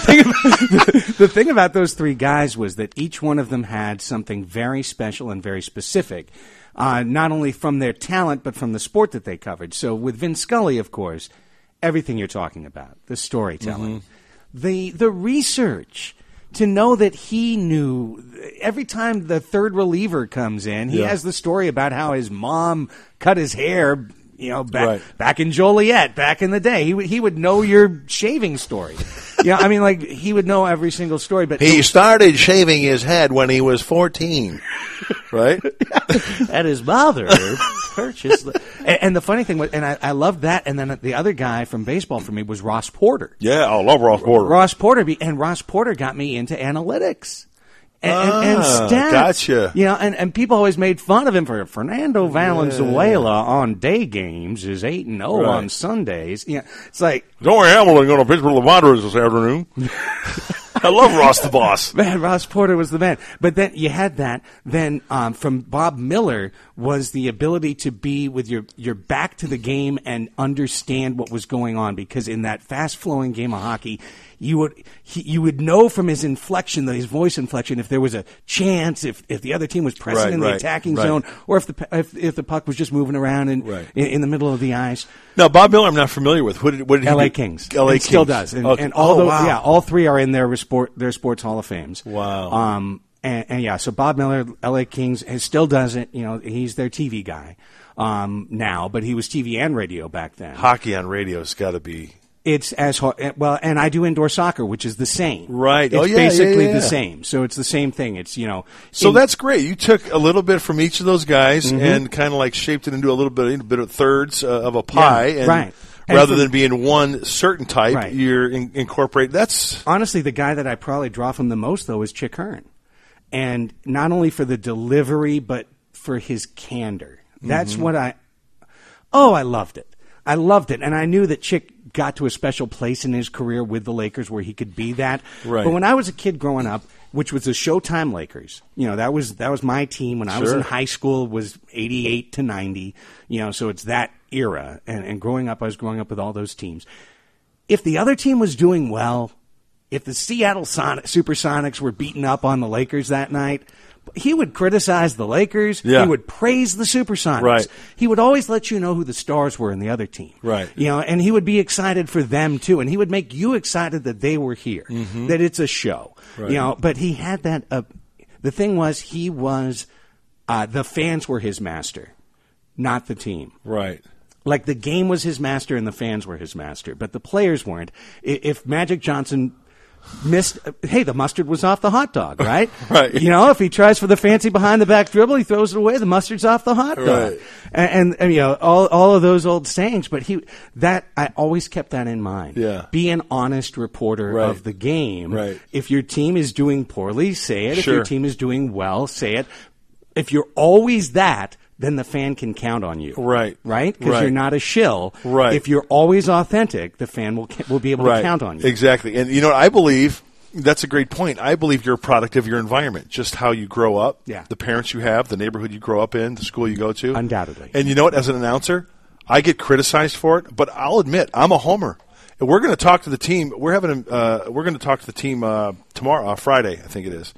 the thing about those three guys was that each one of them had something very special and very specific, not only from their talent, but from the sport that they covered. So with Vince Scully, of course, everything you're talking about, the storytelling, the research, to know that he knew every time the third reliever comes in, he has the story about how his mom cut his hair, back in Joliet, back in the day. He would know your shaving story. I mean, like, he would know every single story. But
He started shaving his head when he was 14, right?
and his mother purchased. And the funny thing was, and I loved that. And then the other guy from baseball for me was Ross Porter.
Yeah, I love Ross Porter.
Ross Porter got me into analytics. And stats.
Gotcha.
And people always made fun of him for Fernando Valenzuela on day games is 8-0 on Sundays. It's like
Joey Hamilton going to pitch for the Padres this afternoon. I love Ross the Boss.
Man, Ross Porter was the man. But then you had that. Then from Bob Miller was the ability to be with your back to the game and understand what was going on, because in that fast-flowing game of hockey, you would know from his inflection, his voice inflection, if there was a chance, if the other team was pressing in the attacking zone, or if the puck was just moving around in the middle of the ice.
Now, Bob Miller, I'm not familiar with. What did he
L.A.
do?
Kings.
L.A.
Kings still
Kings.
does, and,
Okay.
and all
wow.
all three are in their sports Hall of Fames.
Wow.
So Bob Miller, L.A. Kings, still does it. He's their TV guy now, but he was TV and radio back then.
Hockey on radio's got to be.
It's as hard. Well, and I do indoor soccer, which is the same.
Right.
It's basically the same. So it's the same thing. It's
So that's great. You took a little bit from each of those guys and kind of like shaped it into a bit of thirds of a pie.
Yeah,
and
right.
Rather than being one certain type,
Right.
you're incorporate. That's
honestly the guy that I probably draw from the most, though, is Chick Hearn, and not only for the delivery but for his candor. That's what I loved it. I loved it, and I knew that Chick got to a special place in his career with the Lakers where he could be that.
Right.
But when I was a kid growing up, which was the Showtime Lakers, that was my team when I was in high school. It was 88 to 90, so it's that era. And growing up, I was growing up with all those teams. If the other team was doing well, if the Seattle Supersonics were beating up on the Lakers that night, He would criticize the Lakers.
Yeah.
He would praise the Supersonics.
Right.
He would always let you know who the stars were in the other team.
Right.
And he would be excited for them too, and he would make you excited that they were here, that it's a show.
Right.
But he had that. The thing was, he was the fans were his master, not the team.
Right.
Like the game was his master and the fans were his master, but the players weren't. If Magic Johnson missed, hey, the mustard was off the hot dog, right?
Right.
If he tries for the fancy behind the back dribble, he throws it away. The mustard's off the hot dog.
Right.
And all of those old sayings. But I always kept that in mind.
Yeah.
Be an honest reporter
Right.
of the game.
Right.
If your team is doing poorly, say it. If
Sure.
your team is doing well, say it. If you're always that, then the fan can count on you.
Right.
Right? Because
Right.
you're not a shill.
Right.
If you're always authentic, the fan will be able to count on you.
Exactly. And I believe that's a great point. I believe you're a product of your environment, just how you grow up,
Yeah.
the parents you have, the neighborhood you grow up in, the school you go to.
Undoubtedly.
And you know what? As an announcer, I get criticized for it, but I'll admit I'm a homer. And we're going to talk to the team. We're going to talk to the team tomorrow, Friday, I think it is.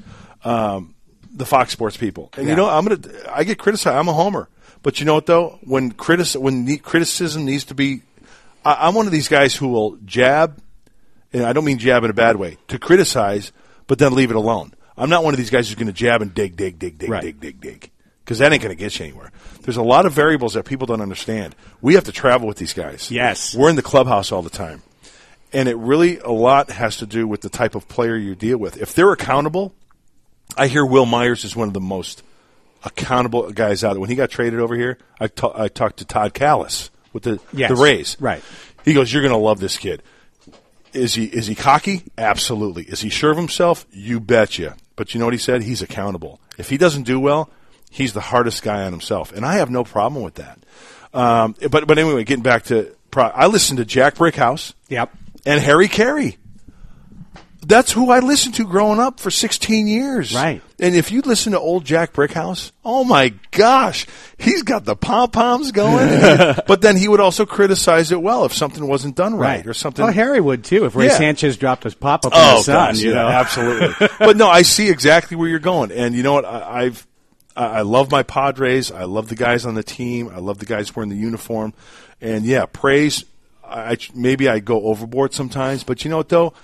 The Fox Sports people. And I get criticized. I'm a homer. But you know what though? When criticism needs to be, I'm one of these guys who will jab, and I don't mean jab in a bad way, to criticize, but then leave it alone. I'm not one of these guys who's going to jab and dig,
Right.
dig. Because that ain't going to get you anywhere. There's a lot of variables that people don't understand. We have to travel with these guys.
Yes.
We're in the clubhouse all the time. And it really, a lot has to do with the type of player you deal with. If they're accountable, I hear Will Myers is one of the most accountable guys out there. When he got traded over here, I talked to Todd Callis with the Rays.
Right.
He goes, "You're going to love this kid." Is he cocky? Absolutely. Is he sure of himself? You betcha. But you know what he said? He's accountable. If he doesn't do well, he's the hardest guy on himself, and I have no problem with that. But anyway, getting back to, I listened to Jack Brickhouse.
Yep.
And Harry Carey. That's who I listened to growing up for 16 years.
Right.
And if you listen to old Jack Brickhouse, oh my gosh, he's got the pom-poms going. But then he would also criticize it well if something wasn't done right or something.
Well, Harry would too if Ray Sanchez dropped his pop-up in the sun.
Gosh, absolutely. But no, I see exactly where you're going. And you know what? I love my Padres. I love the guys on the team. I love the guys wearing the uniform. And yeah, praise. Maybe I go overboard sometimes, but you know what though?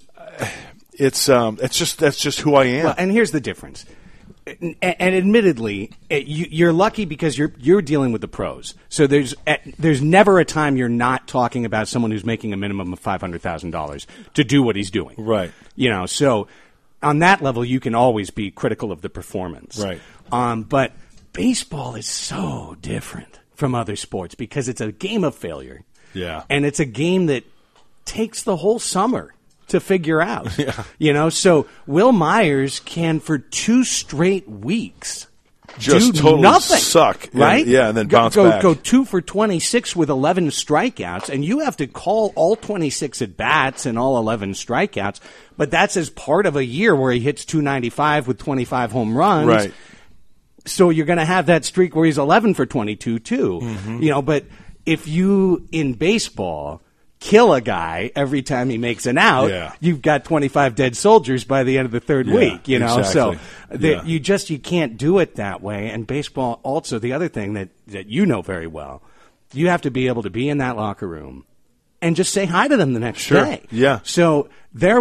That's just who I am.
Well, and here's the difference. And admittedly, you're lucky because you're dealing with the pros. So there's never a time you're not talking about someone who's making a minimum of $500,000 to do what he's doing.
Right.
So on that level, you can always be critical of the performance.
Right.
But baseball is so different from other sports because it's a game of failure.
Yeah.
And it's a game that takes the whole summer to figure out. Yeah. So Will Myers can for 2 straight weeks
just
do
totally
nothing,
suck,
right?
And then bounce back.
Go 2 for 26 with 11 strikeouts, and you have to call all 26 at bats and all 11 strikeouts. But that's as part of a year where he hits 295 with 25 home runs.
Right.
So you're going to have that streak where he's 11 for 22 too. Mm-hmm. But if you in baseball kill a guy every time he makes an out, you've got 25 dead soldiers by the end of the third week,
Exactly.
So you can't do it that way. And baseball also, the other thing that you know very well, you have to be able to be in that locker room and just say hi to them the next day.
Yeah.
So their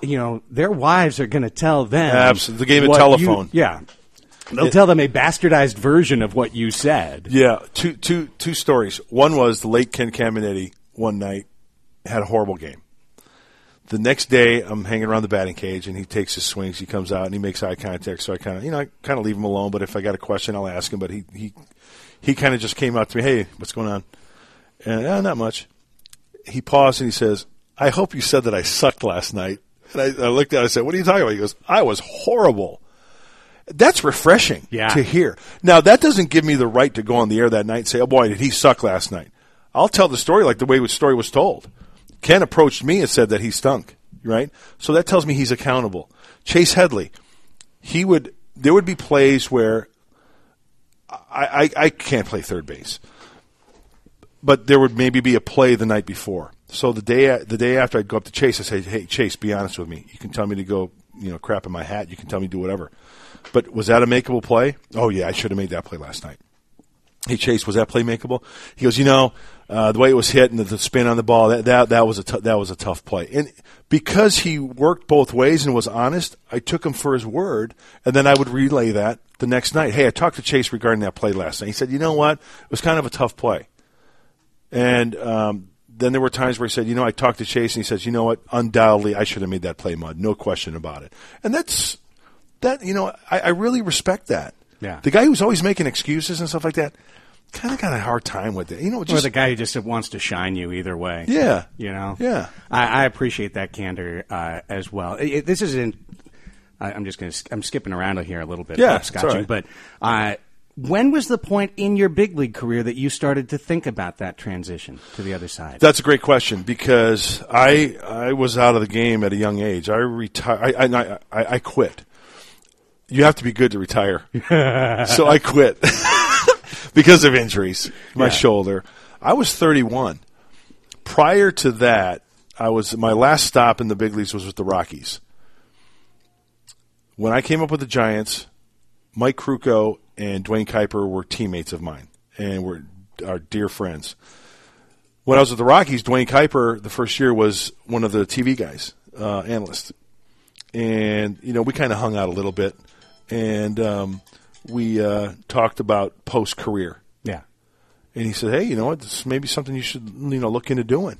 wives are going to tell them.
Absolutely. The game of telephone.
They'll tell them a bastardized version of what you said.
Yeah. Two stories. One was the late Ken Caminetti one night had a horrible game. The next day, I'm hanging around the batting cage, and he takes his swings. He comes out, and he makes eye contact. So I kind of leave him alone. But if I got a question, I'll ask him. But he kind of just came out to me, "Hey, what's going on?" And not much. He paused and he says, "I hope you said that I sucked last night." And I looked at it and I said, "What are you talking about?" He goes, "I was horrible." That's refreshing to hear. Now, that doesn't give me the right to go on the air that night and say, "Oh boy, did he suck last night." I'll tell the story like the way the story was told. Ken approached me and said that he stunk, right? So that tells me he's accountable. Chase Headley, there would be plays where I can't play third base, but there would maybe be a play the night before. So the day after, I'd go up to Chase and say, "Hey, Chase, be honest with me. You can tell me to go crap in my hat. You can tell me to do whatever. But was that a makeable play? Oh, yeah, I should have made that play last night. Hey, Chase, was that play makeable? He goes, the way it was hit and the spin on the ball, that was a tough play. And because he worked both ways and was honest, I took him for his word, and then I would relay that the next night. Hey, I talked to Chase regarding that play last night. He said, you know what? It was kind of a tough play. And then there were times where he said, I talked to Chase, and he says, you know what? Undoubtedly, I should have made that play, Mud. No question about it. And I really respect that.
Yeah.
The guy who's always making excuses and stuff like that, kind of got a hard time with it.
Or the guy who just wants to shine you either way.
Yeah.
Yeah. I appreciate that candor as well. This isn't. I'm skipping around here a little bit.
Yeah,
scotching, but when was the point in your big league career that you started to think about that transition to the other side?
That's a great question because I was out of the game at a young age. I retired. I quit. You have to be good to retire. So I quit because of injuries. My shoulder. I was 31. Prior to that, my last stop in the big leagues was with the Rockies. When I came up with the Giants, Mike Krukow and Dwayne Kuiper were teammates of mine and were our dear friends. When I was with the Rockies, Dwayne Kuiper, the first year, was one of the TV guys, analyst. And, we kind of hung out a little bit. And we talked about post-career.
Yeah.
And he said, hey, this may be something you should, look into doing.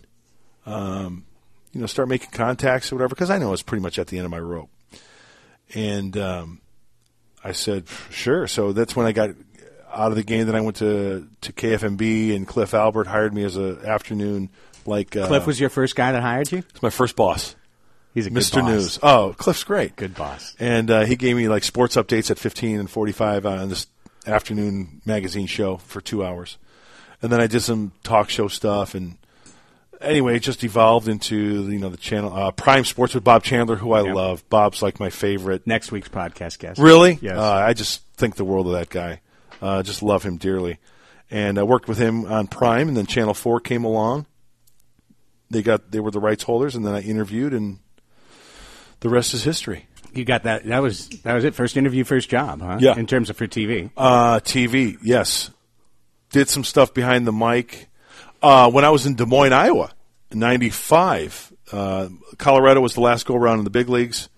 Start making contacts or whatever, because I know it's pretty much at the end of my rope. And I said, sure. So that's when I got out of the game. Then I went to KFMB, and Cliff Albert hired me as an afternoon.
Cliff was your first guy that hired you?
It's my first boss.
He's a good
Mr.
boss.
News. Oh, Cliff's great.
Good boss.
And he gave me sports updates at 15 and 45 on this afternoon magazine show for 2 hours. And then I did some talk show stuff. And anyway, it just evolved into, the channel. Prime Sports with Bob Chandler, who I love. Bob's my favorite.
Next week's podcast guest.
Really?
Yes.
I just think the world of that guy. Just love him dearly. And I worked with him on Prime, and then Channel 4 came along. They were the rights holders, and then I interviewed, and the rest is history.
You got that. That was it. First interview, first job, huh?
Yeah.
In terms of for TV.
TV, yes. Did some stuff behind the mic. When I was in Des Moines, Iowa, in 95, Colorado was the last go-around in the big leagues.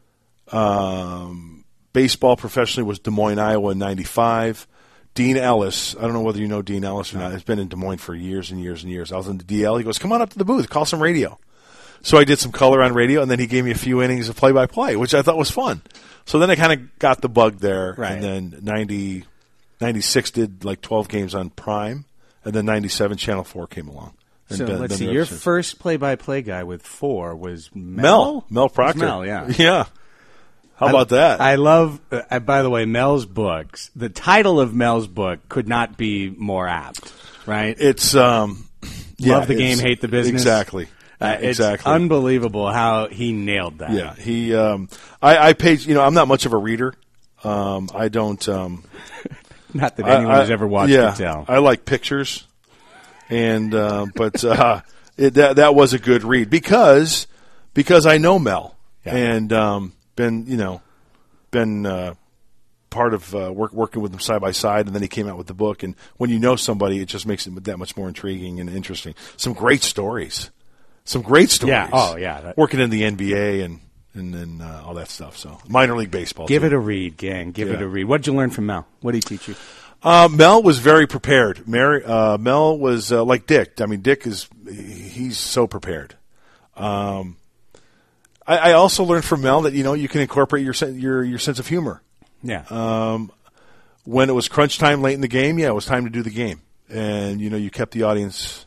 Baseball professionally was Des Moines, Iowa in 95. Dean Ellis, I don't know whether you know Dean Ellis or not, has been in Des Moines for years and years and years. I was in the DL. He goes, come on up to the booth, call some radio. So I did some color on radio, and then he gave me a few innings of play-by-play, which I thought was fun. So then I kind of got the bug there.
Right.
And then 96 did 12 games on Prime, and then 97 Channel 4 came along. And
so let's see, your first play-by-play guy with 4 was Mel?
Mel Proctor.
Mel, yeah.
Yeah. How about that?
I love, by the way, Mel's books. The title of Mel's book could not be more apt, right?
It's
Love the game, hate the business.
Exactly.
It's unbelievable how he nailed that.
Yeah, he. I paid. I'm not much of a reader. I don't.
Not that anyone has ever watched
could
tell.
I like pictures, and but that was a good read because I know Mel and been part of working with him side by side, and then he came out with the book. And when you know somebody, it just makes it that much more intriguing and interesting. Some great stories.
Yeah. Oh, yeah.
Working in the NBA and then all that stuff. So minor league baseball.
Give it a read, gang. Give it a read. What did you learn from Mel? What did he teach you?
Mel was very prepared. Mel was like Dick. I mean, he's so prepared. I also learned from Mel that you can incorporate your sense of humor.
Yeah.
When it was crunch time late in the game, it was time to do the game, and you kept the audience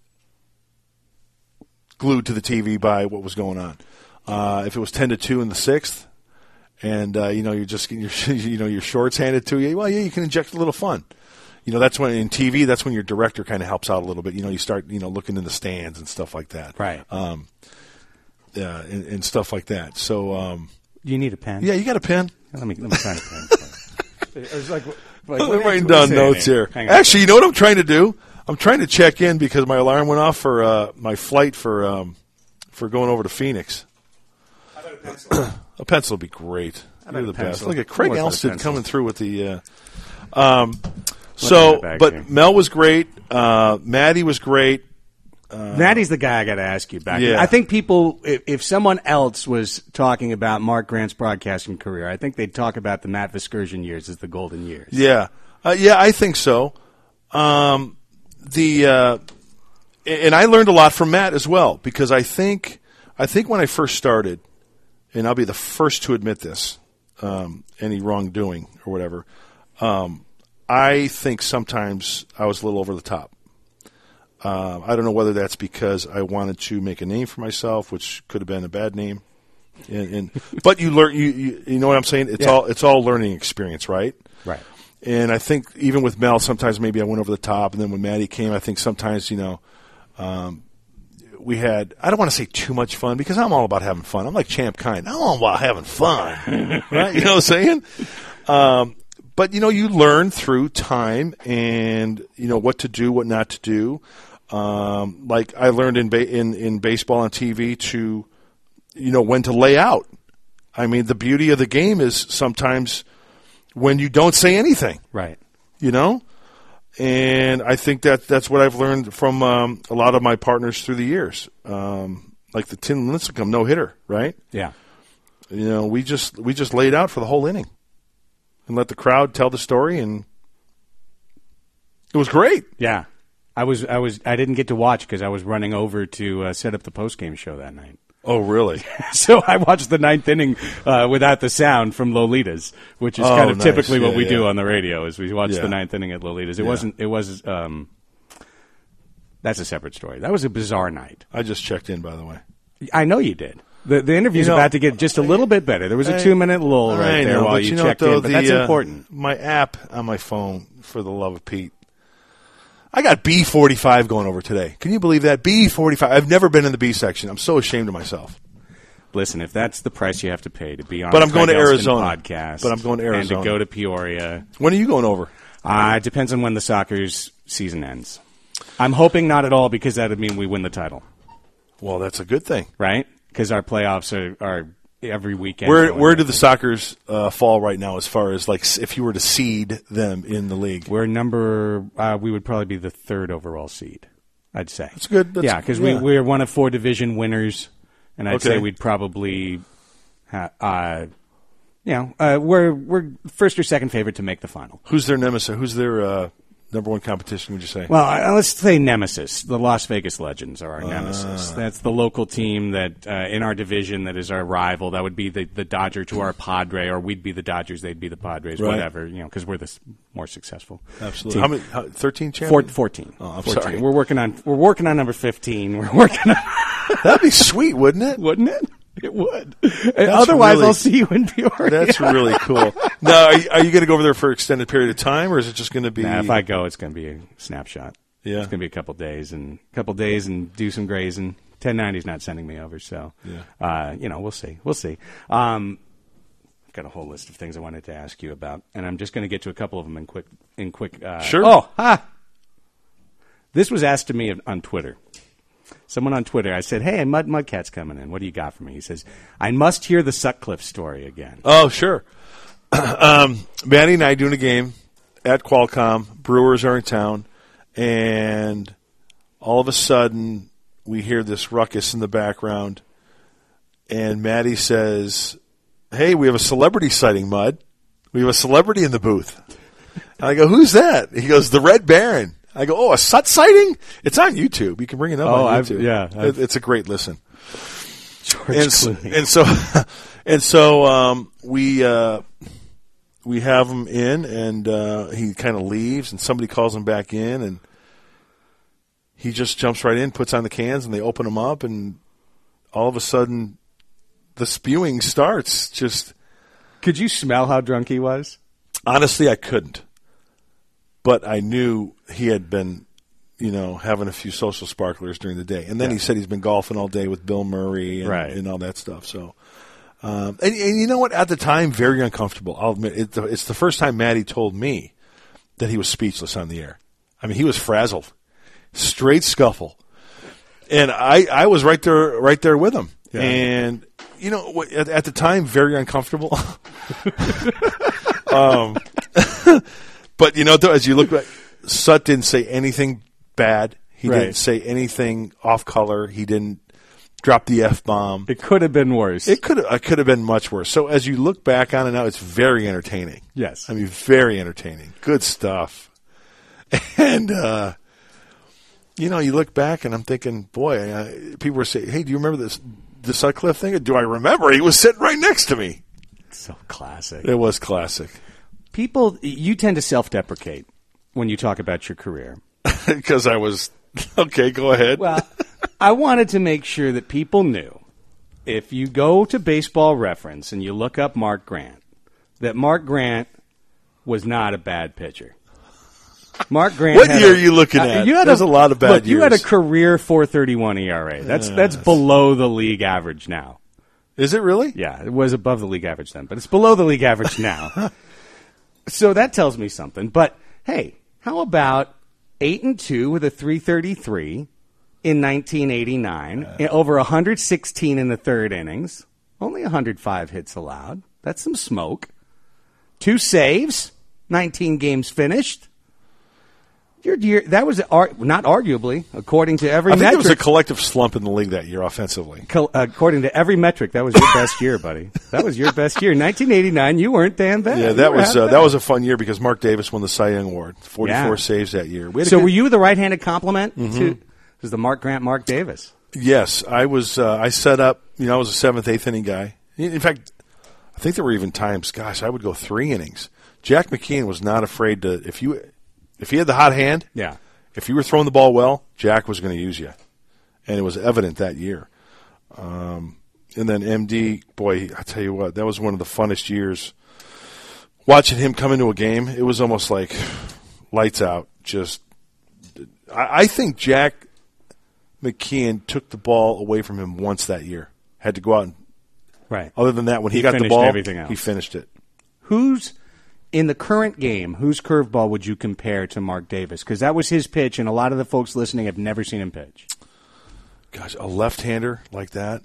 glued to the TV by what was going on. If it was 10-2 in the 6th, and you're just your shorts handed to you, you can inject a little fun. That's when in TV, that's when your director kind of helps out a little bit. You start looking in the stands and stuff like that.
Right.
And stuff like that. So
do you need a pen?
Yeah, you got a pen.
Let me find a pen. It was like
I'm writing down notes here. Actually, you know what I'm trying to do? I'm trying to check in because my alarm went off for my flight for going over to Phoenix. A pencil would be great. You're the best. Look at Craig Elston coming through with the. But Mel was great. Maddie was great.
Maddie's the guy I got to ask you back.
Yeah.
I think people, if someone else was talking about Mark Grant's broadcasting career, I think they'd talk about the Matt Vasgersian years as the golden years.
Yeah, I think so. And I learned a lot from Matt as well, because I think when I first started, and I'll be the first to admit this, any wrongdoing or whatever, I think sometimes I was a little over the top. I don't know whether that's because I wanted to make a name for myself, which could have been a bad name. But you learn, you know what I'm saying? It's all learning experience, right?
Right.
And I think even with Mel, sometimes maybe I went over the top. And then when Maddie came, I think sometimes, we had, I don't want to say too much fun, because I'm all about having fun. I'm like Champ Kind. I'm all about having fun. Right? You know what I'm saying? But, you learn through time and, what to do, what not to do. Like I learned in baseball and TV to, when to lay out. I mean, the beauty of the game is sometimes when you don't say anything.
Right.
And I think that's what I've learned from a lot of my partners through the years. Like the Tim Lincecum no-hitter, right?
Yeah.
We just laid out for the whole inning and let the crowd tell the story, and it was great.
Yeah. I didn't get to watch because I was running over to set up the post-game show that night.
Oh, really?
So I watched the ninth inning without the sound from Lolita's, which is kind of
nice.
typically what we do on the radio, is we watch the ninth inning at Lolita's. That's a separate story. That was a bizarre night.
I just checked in, by the way.
I know you did. The interview's about to get just a little bit better. There was a 2-minute lull right there while you checked in, but that's important.
My app on my phone, for the love of Pete, I got B45 going over today. Can you believe that? B45. I've never been in the B section. I'm so ashamed of myself.
Listen, if that's the price you have to pay to be on
but I'm going to Arizona
podcast,
but I'm going to Arizona.
And to go to Peoria.
When are you going over?
It depends on when the soccer's season ends. I'm hoping not at all, because that would mean we win the title.
Well, that's a good thing.
Right? Because our playoffs are every weekend.
Where do the Sockers fall right now, as far as like if you were to seed them in the league?
We're we would probably be the 3rd overall seed, I'd say.
That's good.
Because we're one of 4 division winners, and I'd say we'd probably we're first or second favorite to make the final.
Who's their nemesis? Who's their number one competition, would you say?
Well, let's say nemesis. The Las Vegas Legends are our nemesis. That's the local team that in our division that is our rival. That would be the Dodger to our Padre, or we'd be the Dodgers, they'd be the Padres, whatever. Because we're the more successful.
Absolutely.
Team.
How many? 13 champions?
14.
Oh, I'm
14.
sorry.
We're working on number 15. We're working on.
That'd be sweet, wouldn't it?
Wouldn't it? It would. Otherwise, I'll see you in Peoria.
That's really cool. Now, are you going to go over there for an extended period of time, or is it just going to be?
Nah, if I go, it's going to be a snapshot.
Yeah,
it's going to be a couple days and do some grazing. 1090's not sending me over, so we'll see. I've got a whole list of things I wanted to ask you about, and I'm just going to get to a couple of them in quick.
Sure.
This was asked to me on Twitter. Someone on Twitter, I said, hey, Mudcat's coming in. What do you got for me? He says, I must hear the Sutcliffe story again.
Oh, sure. Manny and I doing a game at Qualcomm. Brewers are in town. And all of a sudden, we hear this ruckus in the background. And Maddie says, hey, we have a celebrity sighting, Mud. We have a celebrity in the booth. And I go, who's that? He goes, the Red Baron. I go, a Sut sighting? It's on YouTube. You can bring it up on YouTube. It's a great listen. And so we have him in, and he kind of leaves, and somebody calls him back in, and he just jumps right in, puts on the cans, and they open them up, and all of a sudden the spewing starts. Just
could you smell how drunk he was?
Honestly, I couldn't. But I knew he had been, having a few social sparklers during the day. And then he said he's been golfing all day with Bill Murray and all that stuff. So, and you know what? At the time, very uncomfortable. I'll admit, it's the first time Maddie told me that he was speechless on the air. I mean, he was frazzled. Straight scuffle. And I was right there with him. Yeah. And, at the time, very uncomfortable. But, as you look back, Sut didn't say anything bad. He didn't say anything off color. He didn't drop the F-bomb.
It could have been worse.
It could have been much worse. So as you look back on it now, it's very entertaining.
Yes.
I mean, very entertaining. Good stuff. And, you look back and I'm thinking, boy, people were saying, hey, do you remember the Sutcliffe thing? Do I remember? He was sitting right next to me.
So classic.
It was classic.
People, you tend to self-deprecate when you talk about your career.
Because I was, okay, go ahead.
Well, I wanted to make sure that people knew, if you go to Baseball Reference and you look up Mark Grant, that Mark Grant was not a bad pitcher. Mark Grant.
What year are you looking at? There's a lot of bad years.
You had a career 4.31 ERA. That's below the league average now.
Is it really?
Yeah, it was above the league average then, but it's below the league average now. So that tells me something. But hey, how about 8-2 with a 3.33 in 1989, over 116 in the third innings, only 105 hits allowed. That's some smoke. 2 saves, 19 games finished. That was not arguably, according to every metric.
I think it was a collective slump in the league that year offensively.
According to every metric, that was your best year, buddy. That was your best year. 1989, you weren't damn bad.
Yeah, that was a fun year because Mark Davis won the Cy Young Award. 44 saves that year.
Were you the right-handed complement to the Mark Grant, Mark Davis?
Yes, I was. I set up. I was a 7th, 8th inning guy. In fact, I think there were even times. Gosh, I would go 3 innings. Jack McKeon was not afraid to If he had the hot hand, if you were throwing the ball well, Jack was going to use you. And it was evident that year. And then MD, boy, I tell you what, that was one of the funnest years. Watching him come into a game, it was almost like lights out. I think Jack McKeon took the ball away from him once that year. Had to go out and other than that, when he got the ball, he finished it.
In the current game, whose curveball would you compare to Mark Davis? Because that was his pitch, and a lot of the folks listening have never seen him pitch.
Gosh, a left-hander like that?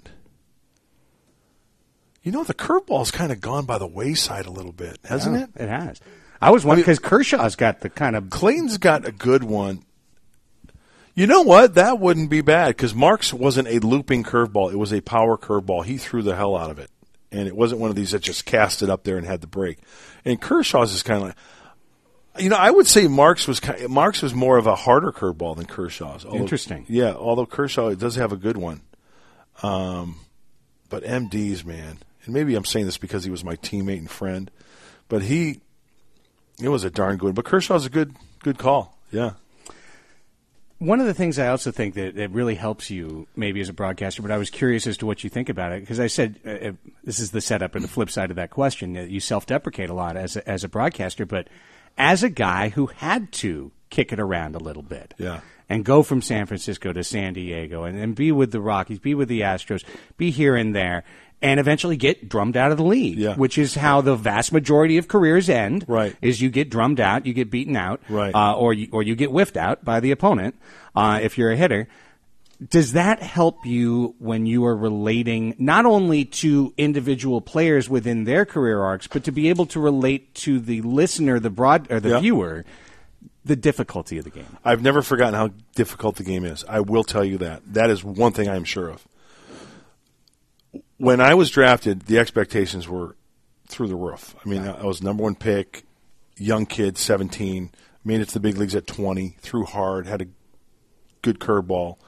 The curveball's kind of gone by the wayside a little bit, hasn't it?
It has. I was wondering because Kershaw's got the kind of...
Clayton's got a good one. You know what? That wouldn't be bad because Mark's wasn't a looping curveball. It was a power curveball. He threw the hell out of it. And it wasn't one of these that just cast it up there and had the break. And Kershaw's is kind of like, I would say Mark's was more of a harder curveball than Kershaw's.
Interesting.
Yeah, although Kershaw does have a good one. But MD's, man, and maybe I'm saying this because he was my teammate and friend, but it was a darn good. But Kershaw's a good call. Yeah.
One of the things I also think that it really helps you maybe as a broadcaster, but I was curious as to what you think about it, because I said this is the setup and the flip side of that question. You self-deprecate a lot as a broadcaster, but as a guy who had to kick it around a little bit and go from San Francisco to San Diego and be with the Rockies, be with the Astros, be here and there, and eventually get drummed out of the league, which is how the vast majority of careers end.
Right.
Is you get drummed out, you get beaten out,
right.
or you get whiffed out by the opponent if you're a hitter. Does that help you when you are relating not only to individual players within their career arcs, but to be able to relate to the listener, the viewer, the difficulty of the game?
I've never forgotten how difficult the game is. I will tell you that. That is one thing I'm sure of. When I was drafted, the expectations were through the roof. I mean, I was number 1 pick, young kid, 17, made it to the big leagues at 20, threw hard, had a good curveball.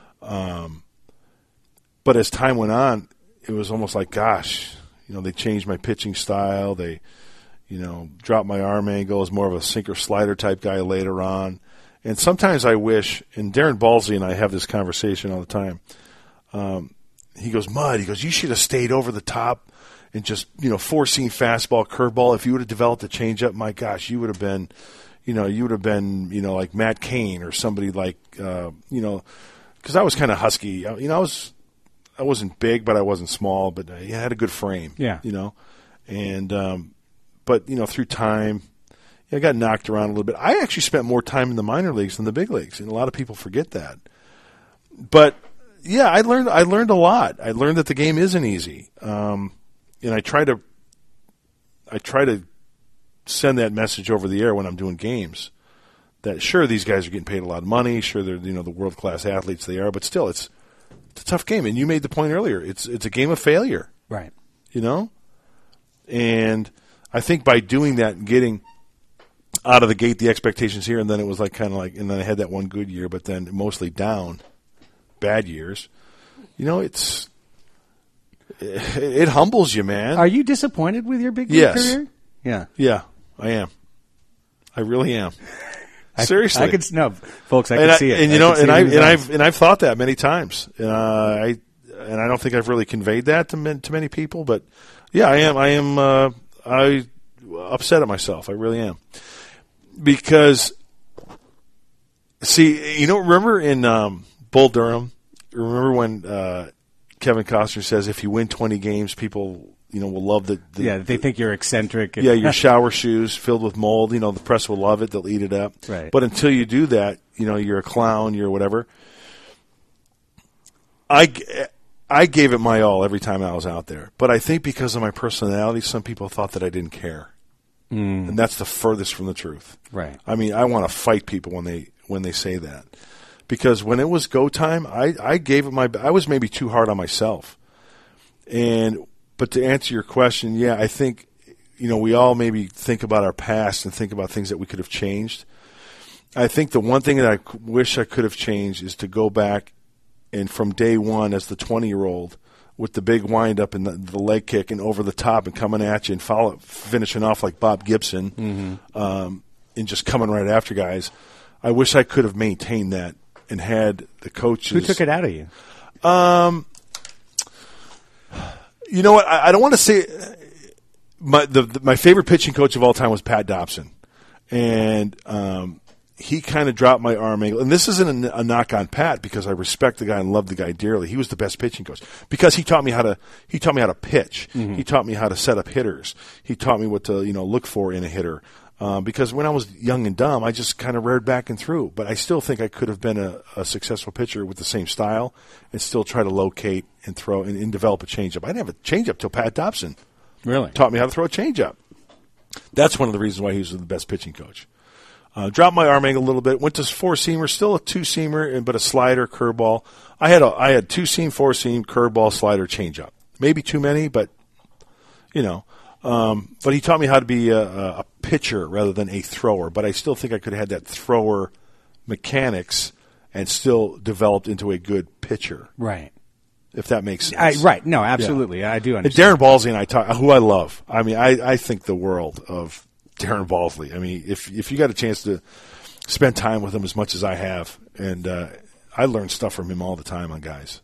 But as time went on, it was almost like, gosh, they changed my pitching style. They, dropped my arm angle as more of a sinker slider type guy later on. And sometimes I wish, and Darren Balsley and I have this conversation all the time. He goes, Mud, you should have stayed over the top and just, 4-seam fastball, curveball. If you would have developed a changeup, my gosh, you would have been, like Matt Cain or somebody like, because I was kind of husky. I wasn't big, but I wasn't small, but I had a good frame.
Yeah.
And, but, through time, I got knocked around a little bit. I actually spent more time in the minor leagues than the big leagues, and a lot of people forget that. But Yeah, I learned a lot. I learned that the game isn't easy, and I try to send that message over the air when I'm doing games. That sure, these guys are getting paid a lot of money. Sure, they're the world class athletes they are, but still, it's a tough game. And you made the point earlier. It's a game of failure,
right?
And I think by doing that and getting out of the gate the expectations here, and then it was like kind of like, and then I had that one good year, but then mostly down, bad years. It humbles you, man.
Are you disappointed with your big league
Yes.
career? Yeah.
Yeah, I am. I really am. Seriously,
I could folks. I can see it.
And I've thought that many times. I don't think I've really conveyed that to many people. But yeah, I am. I upset at myself. I really am, because remember in Bull Durham? Remember when Kevin Costner says if you win 20 games, people will love
they think you're eccentric.
Yeah, your shower shoes filled with mold. The press will love it. They'll eat it up.
Right.
But until you do that, you're a clown. You're whatever. I gave it my all every time I was out there. But I think because of my personality, some people thought that I didn't care. And that's the furthest from the truth.
Right.
I mean, I want to fight people when they say that. Because when it was go time, I gave it I was maybe too hard on myself. But to answer your question, yeah, I think, we all maybe think about our past and think about things that we could have changed. I think the one thing that I wish I could have changed is to go back and from day one as the 20-year-old with the big wind-up and the leg kick and over the top and coming at you and finishing off like Bob Gibson and just coming right after guys. I wish I could have maintained that and had the coaches.
Who took it out of you?
You know what? I don't want to say my favorite pitching coach of all time was Pat Dobson, and he kind of dropped my arm angle. And this isn't a knock on Pat because I respect the guy and love the guy dearly. He was the best pitching coach because he taught me how to pitch. Mm-hmm. He taught me how to set up hitters. He taught me what to look for in a hitter. Because when I was young and dumb, I just kind of reared back and threw. But I still think I could have been a successful pitcher with the same style and still try to locate and throw and develop a changeup. I didn't have a changeup till Pat Dobson.
Really?
Taught me how to throw a changeup. That's one of the reasons why he was the best pitching coach. Dropped my arm angle a little bit. Went to four-seamer, still a two-seamer, but a slider, curveball. I had two-seam, four-seam, curveball, slider, changeup. Maybe too many, but but he taught me how to be a pitcher rather than a thrower. But I still think I could have had that thrower mechanics and still developed into a good pitcher.
Right.
If that makes sense.
Right. No, absolutely. Yeah. I do
And
understand.
Darren Balsley and I talk, who I love. I mean, I think the world of Darren Balsley. I mean, if you got a chance to spend time with him as much as I have, and I learn stuff from him all the time on guys.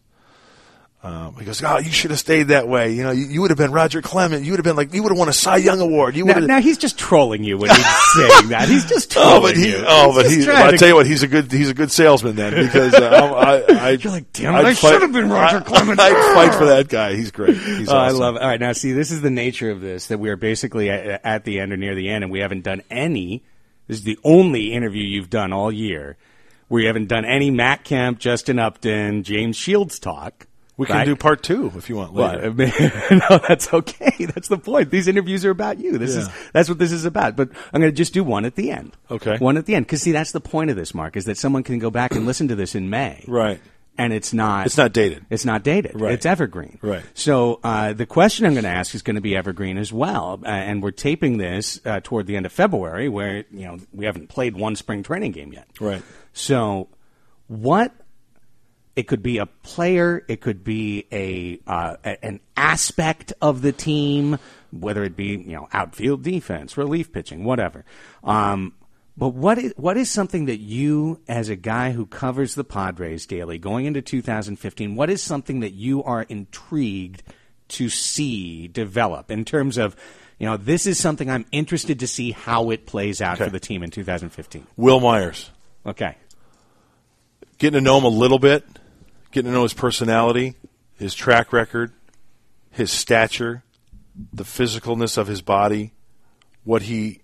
He goes, you should have stayed that way. You would have been Roger Clement. You would have won a Cy Young Award.
Now he's just trolling you when he's saying that. He's just trolling you.
I'll tell you what, he's a good salesman then, because
you're like, damn it, I should have been Roger Clement.
I'd fight for that guy. He's great. He's awesome.
I love it. All right, now see, this is the nature of this, that we are basically at the end or near the end, and we haven't done any. This is the only interview you've done all year where you haven't done any Matt Kemp, Justin Upton, James Shields talk.
We can do part 2 if you want later.
No, that's okay. That's the point. These interviews are about you. That's what this is about. But I'm going to just do one at the end.
Okay.
One at the end. Because, see, that's the point of this, Mark, is that someone can go back and listen to this in May.
Right.
And it's not
dated.
It's not dated.
Right.
It's evergreen.
Right.
So the question I'm going to ask is going to be evergreen as well. And we're taping this toward the end of February, where we haven't played one spring training game yet.
Right.
So what? It could be a player. It could be an aspect of the team, whether it be outfield defense, relief pitching, whatever. But what is something that you, as a guy who covers the Padres daily, going into 2015, what is something that you are intrigued to see develop in terms of, this is something I'm interested to see how it plays out for the team in 2015?
Will Myers.
Okay.
Getting to know him a little bit. Getting to know his personality, his track record, his stature, the physicalness of his body, what he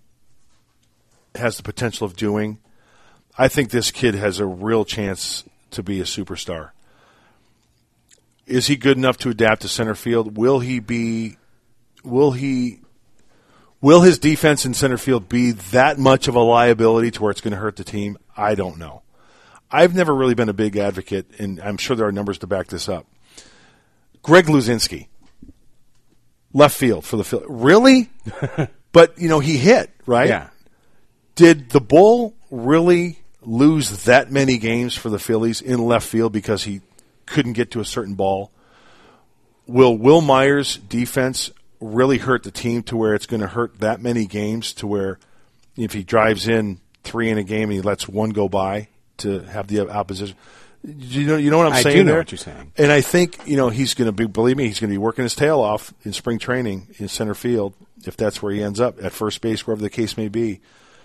has the potential of doing. I think this kid has a real chance to be a superstar. is he good enough to adapt to center field? Will his defense in center field be that much of a liability to where it's going to hurt the team? I don't know. I've never really been a big advocate, and I'm sure there are numbers to back this up. Greg Luzinski, left field for the Phillies. Really? But, he hit, right?
Yeah.
Did the Bull really lose that many games for the Phillies in left field because he couldn't get to a certain ball? Will Will Myers' defense really hurt the team to where it's going to hurt that many games to where if he drives in 3 in a game and he lets 1 go by to have the opposition? You know what I'm saying?
I do know
there?
what you're saying.
And I think, he's going to be, believe me, he's going to be working his tail off in spring training in center field, if that's where he ends up, at first base, wherever the case may be.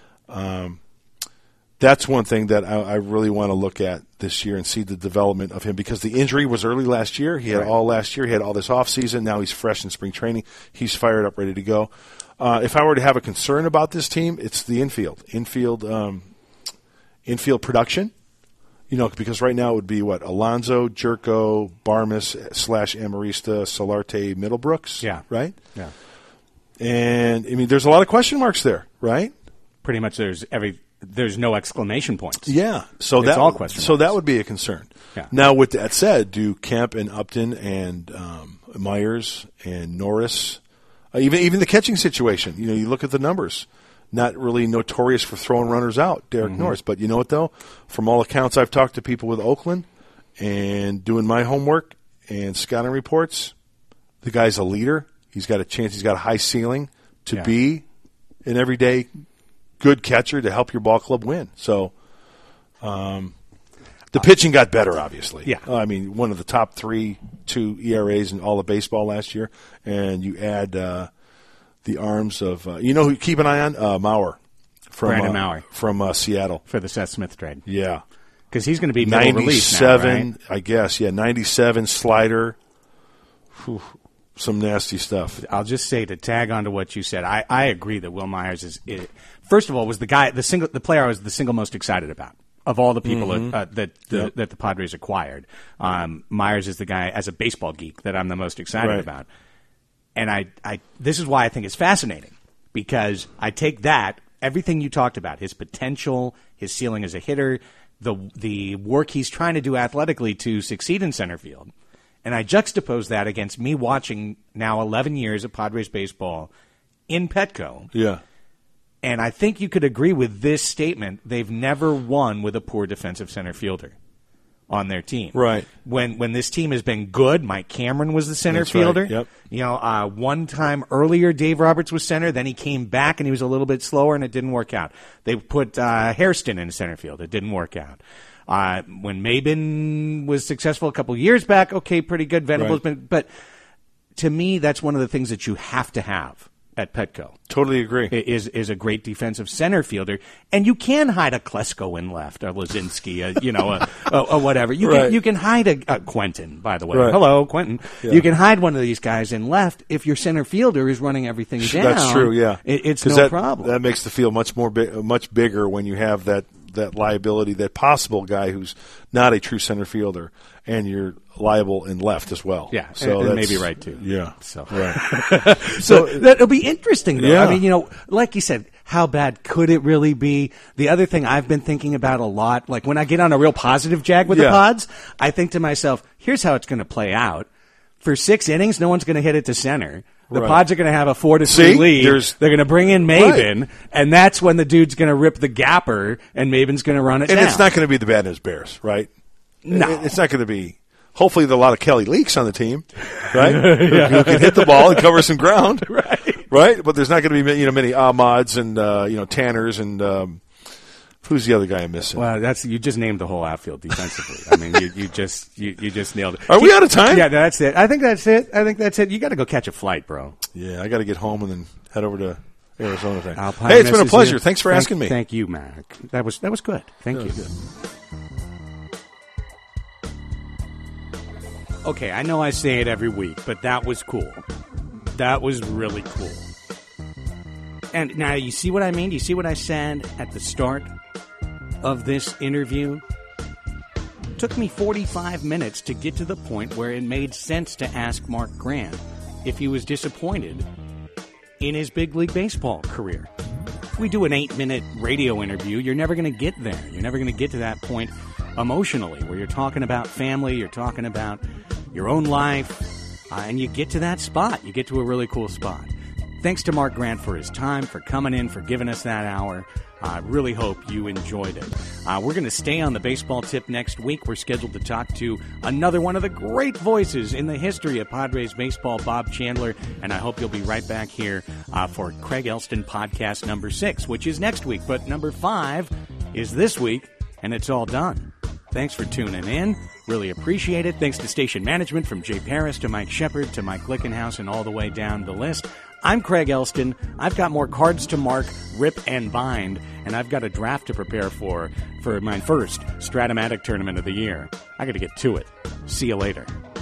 That's one thing that I really want to look at this year and see the development of him, because the injury was early last year. He had all last year. He had all this offseason. Now he's fresh in spring training. He's fired up, ready to go. If I were to have a concern about this team, it's the infield production. Because right now it would be Alonso, Jerko, Barmes / Amarista, Solarte, Middlebrooks.
Yeah.
Right?
Yeah.
And, there's a lot of question marks there, right?
Pretty much there's no exclamation points.
Yeah.
It's all question marks.
So that would be a concern.
Yeah.
Now, with that said, do Kemp and Upton and Myers and Norris, even the catching situation, you look at the numbers. Not really notorious for throwing runners out, Derek Norris. But you know what, though? From all accounts, I've talked to people with Oakland and doing my homework and scouting reports, the guy's a leader. He's got a chance. He's got a high ceiling to be an everyday good catcher to help your ball club win. So the pitching got better, obviously.
Yeah.
One of the top 2 ERAs in all of baseball last year. And you add the arms of who keep an eye on? Mauer.
Brandon Mauer.
From Seattle.
For the Seth Smith trade.
Yeah.
Because he's going to be middle release now,
97,
right?
I guess. Yeah, 97 slider. Whew, some nasty stuff.
I'll just say, to tag on to what you said, I agree that Will Myers is first of all, was the player I was the single most excited about of all the people that the Padres acquired. Myers is the guy, as a baseball geek, that I'm the most excited about. And I this is why I think it's fascinating, because I take that, everything you talked about, his potential, his ceiling as a hitter, the work he's trying to do athletically to succeed in center field, and I juxtapose that against me watching now 11 years of Padres baseball in Petco.
Yeah.
And I think you could agree with this statement. They've never won with a poor defensive center fielder on their team.
Right.
When this team has been good, Mike Cameron was the center
That's
fielder.
Right. Yep.
One time earlier, Dave Roberts was center. Then he came back and he was a little bit slower, and it didn't work out. They put Hairston in center field. It didn't work out. When Maben was successful a couple years back, okay, pretty good. Venables, but to me, that's one of the things that you have to have at Petco.
Totally agree.
Is a great defensive center fielder, and you can hide a Klesko in left, or Lazinski, a whatever. You can hide a Quentin, by the way.
Right.
Hello, Quentin.
Yeah.
You can hide one of these guys in left if your center fielder is running everything down.
That's true. Yeah,
it's no problem.
That makes the field much bigger when you have that liability, that possible guy who's not a true center fielder, and you're liable in left as well.
Yeah,
so
and maybe right too.
Yeah,
so
right.
so that'll be interesting, though.
Yeah.
I mean, like you said, how bad could it really be? The other thing I've been thinking about a lot, like when I get on a real positive jag with the Pods, I think to myself, here's how it's going to play out. For 6 innings, no one's going to hit it to center. The Pods are going to have a 4-3 lead. They're going to bring in Maben, and that's when the dude's going to rip the gapper, and Maben's going to run it down.
And it's not going to be the Bad News Bears, right?
No.
It's not going to be. Hopefully, there are a lot of Kelly Leaks on the team, right? Who can hit the ball and cover some ground, right? But there's not going to be many Ahmads and Tanners and who's the other guy I'm missing?
Well, you just named the whole outfield defensively. I mean, you just nailed it.
Are we out of time?
Yeah, that's it. I think that's it. You got to go catch a flight, bro.
Yeah, I got to get home and then head over to Arizona.
Hey,
it's been a pleasure. Thanks for asking me.
Thank you, Mac. That was good. Thank you.
Good.
Okay, I know I say it every week, but that was cool. That was really cool. And now you see what I mean? Do you see what I said at the start of this interview? Took me 45 minutes to get to the point where it made sense to ask Mark Grant if he was disappointed in his big league baseball career. If we do an 8-minute radio interview, you're never going to get there. You're never going to get to that point emotionally where you're talking about family, you're talking about your own life, and you get to that spot. You get to a really cool spot. Thanks to Mark Grant for his time, for coming in, for giving us that hour. I really hope you enjoyed it. We're going to stay on the baseball tip next week. We're scheduled to talk to another one of the great voices in the history of Padres baseball, Bob Chandler, and I hope you'll be right back here for Craig Elston podcast number 6, which is next week. But number 5 is this week, and it's all done. Thanks for tuning in. Really appreciate it. Thanks to station management, from Jay Paris to Mike Shepard to Mike Glickenhaus and all the way down the list. I'm Craig Elston. I've got more cards to mark, rip, and bind, and I've got a draft to prepare for my first Stratomatic tournament of the year. I got to get to it. See you later.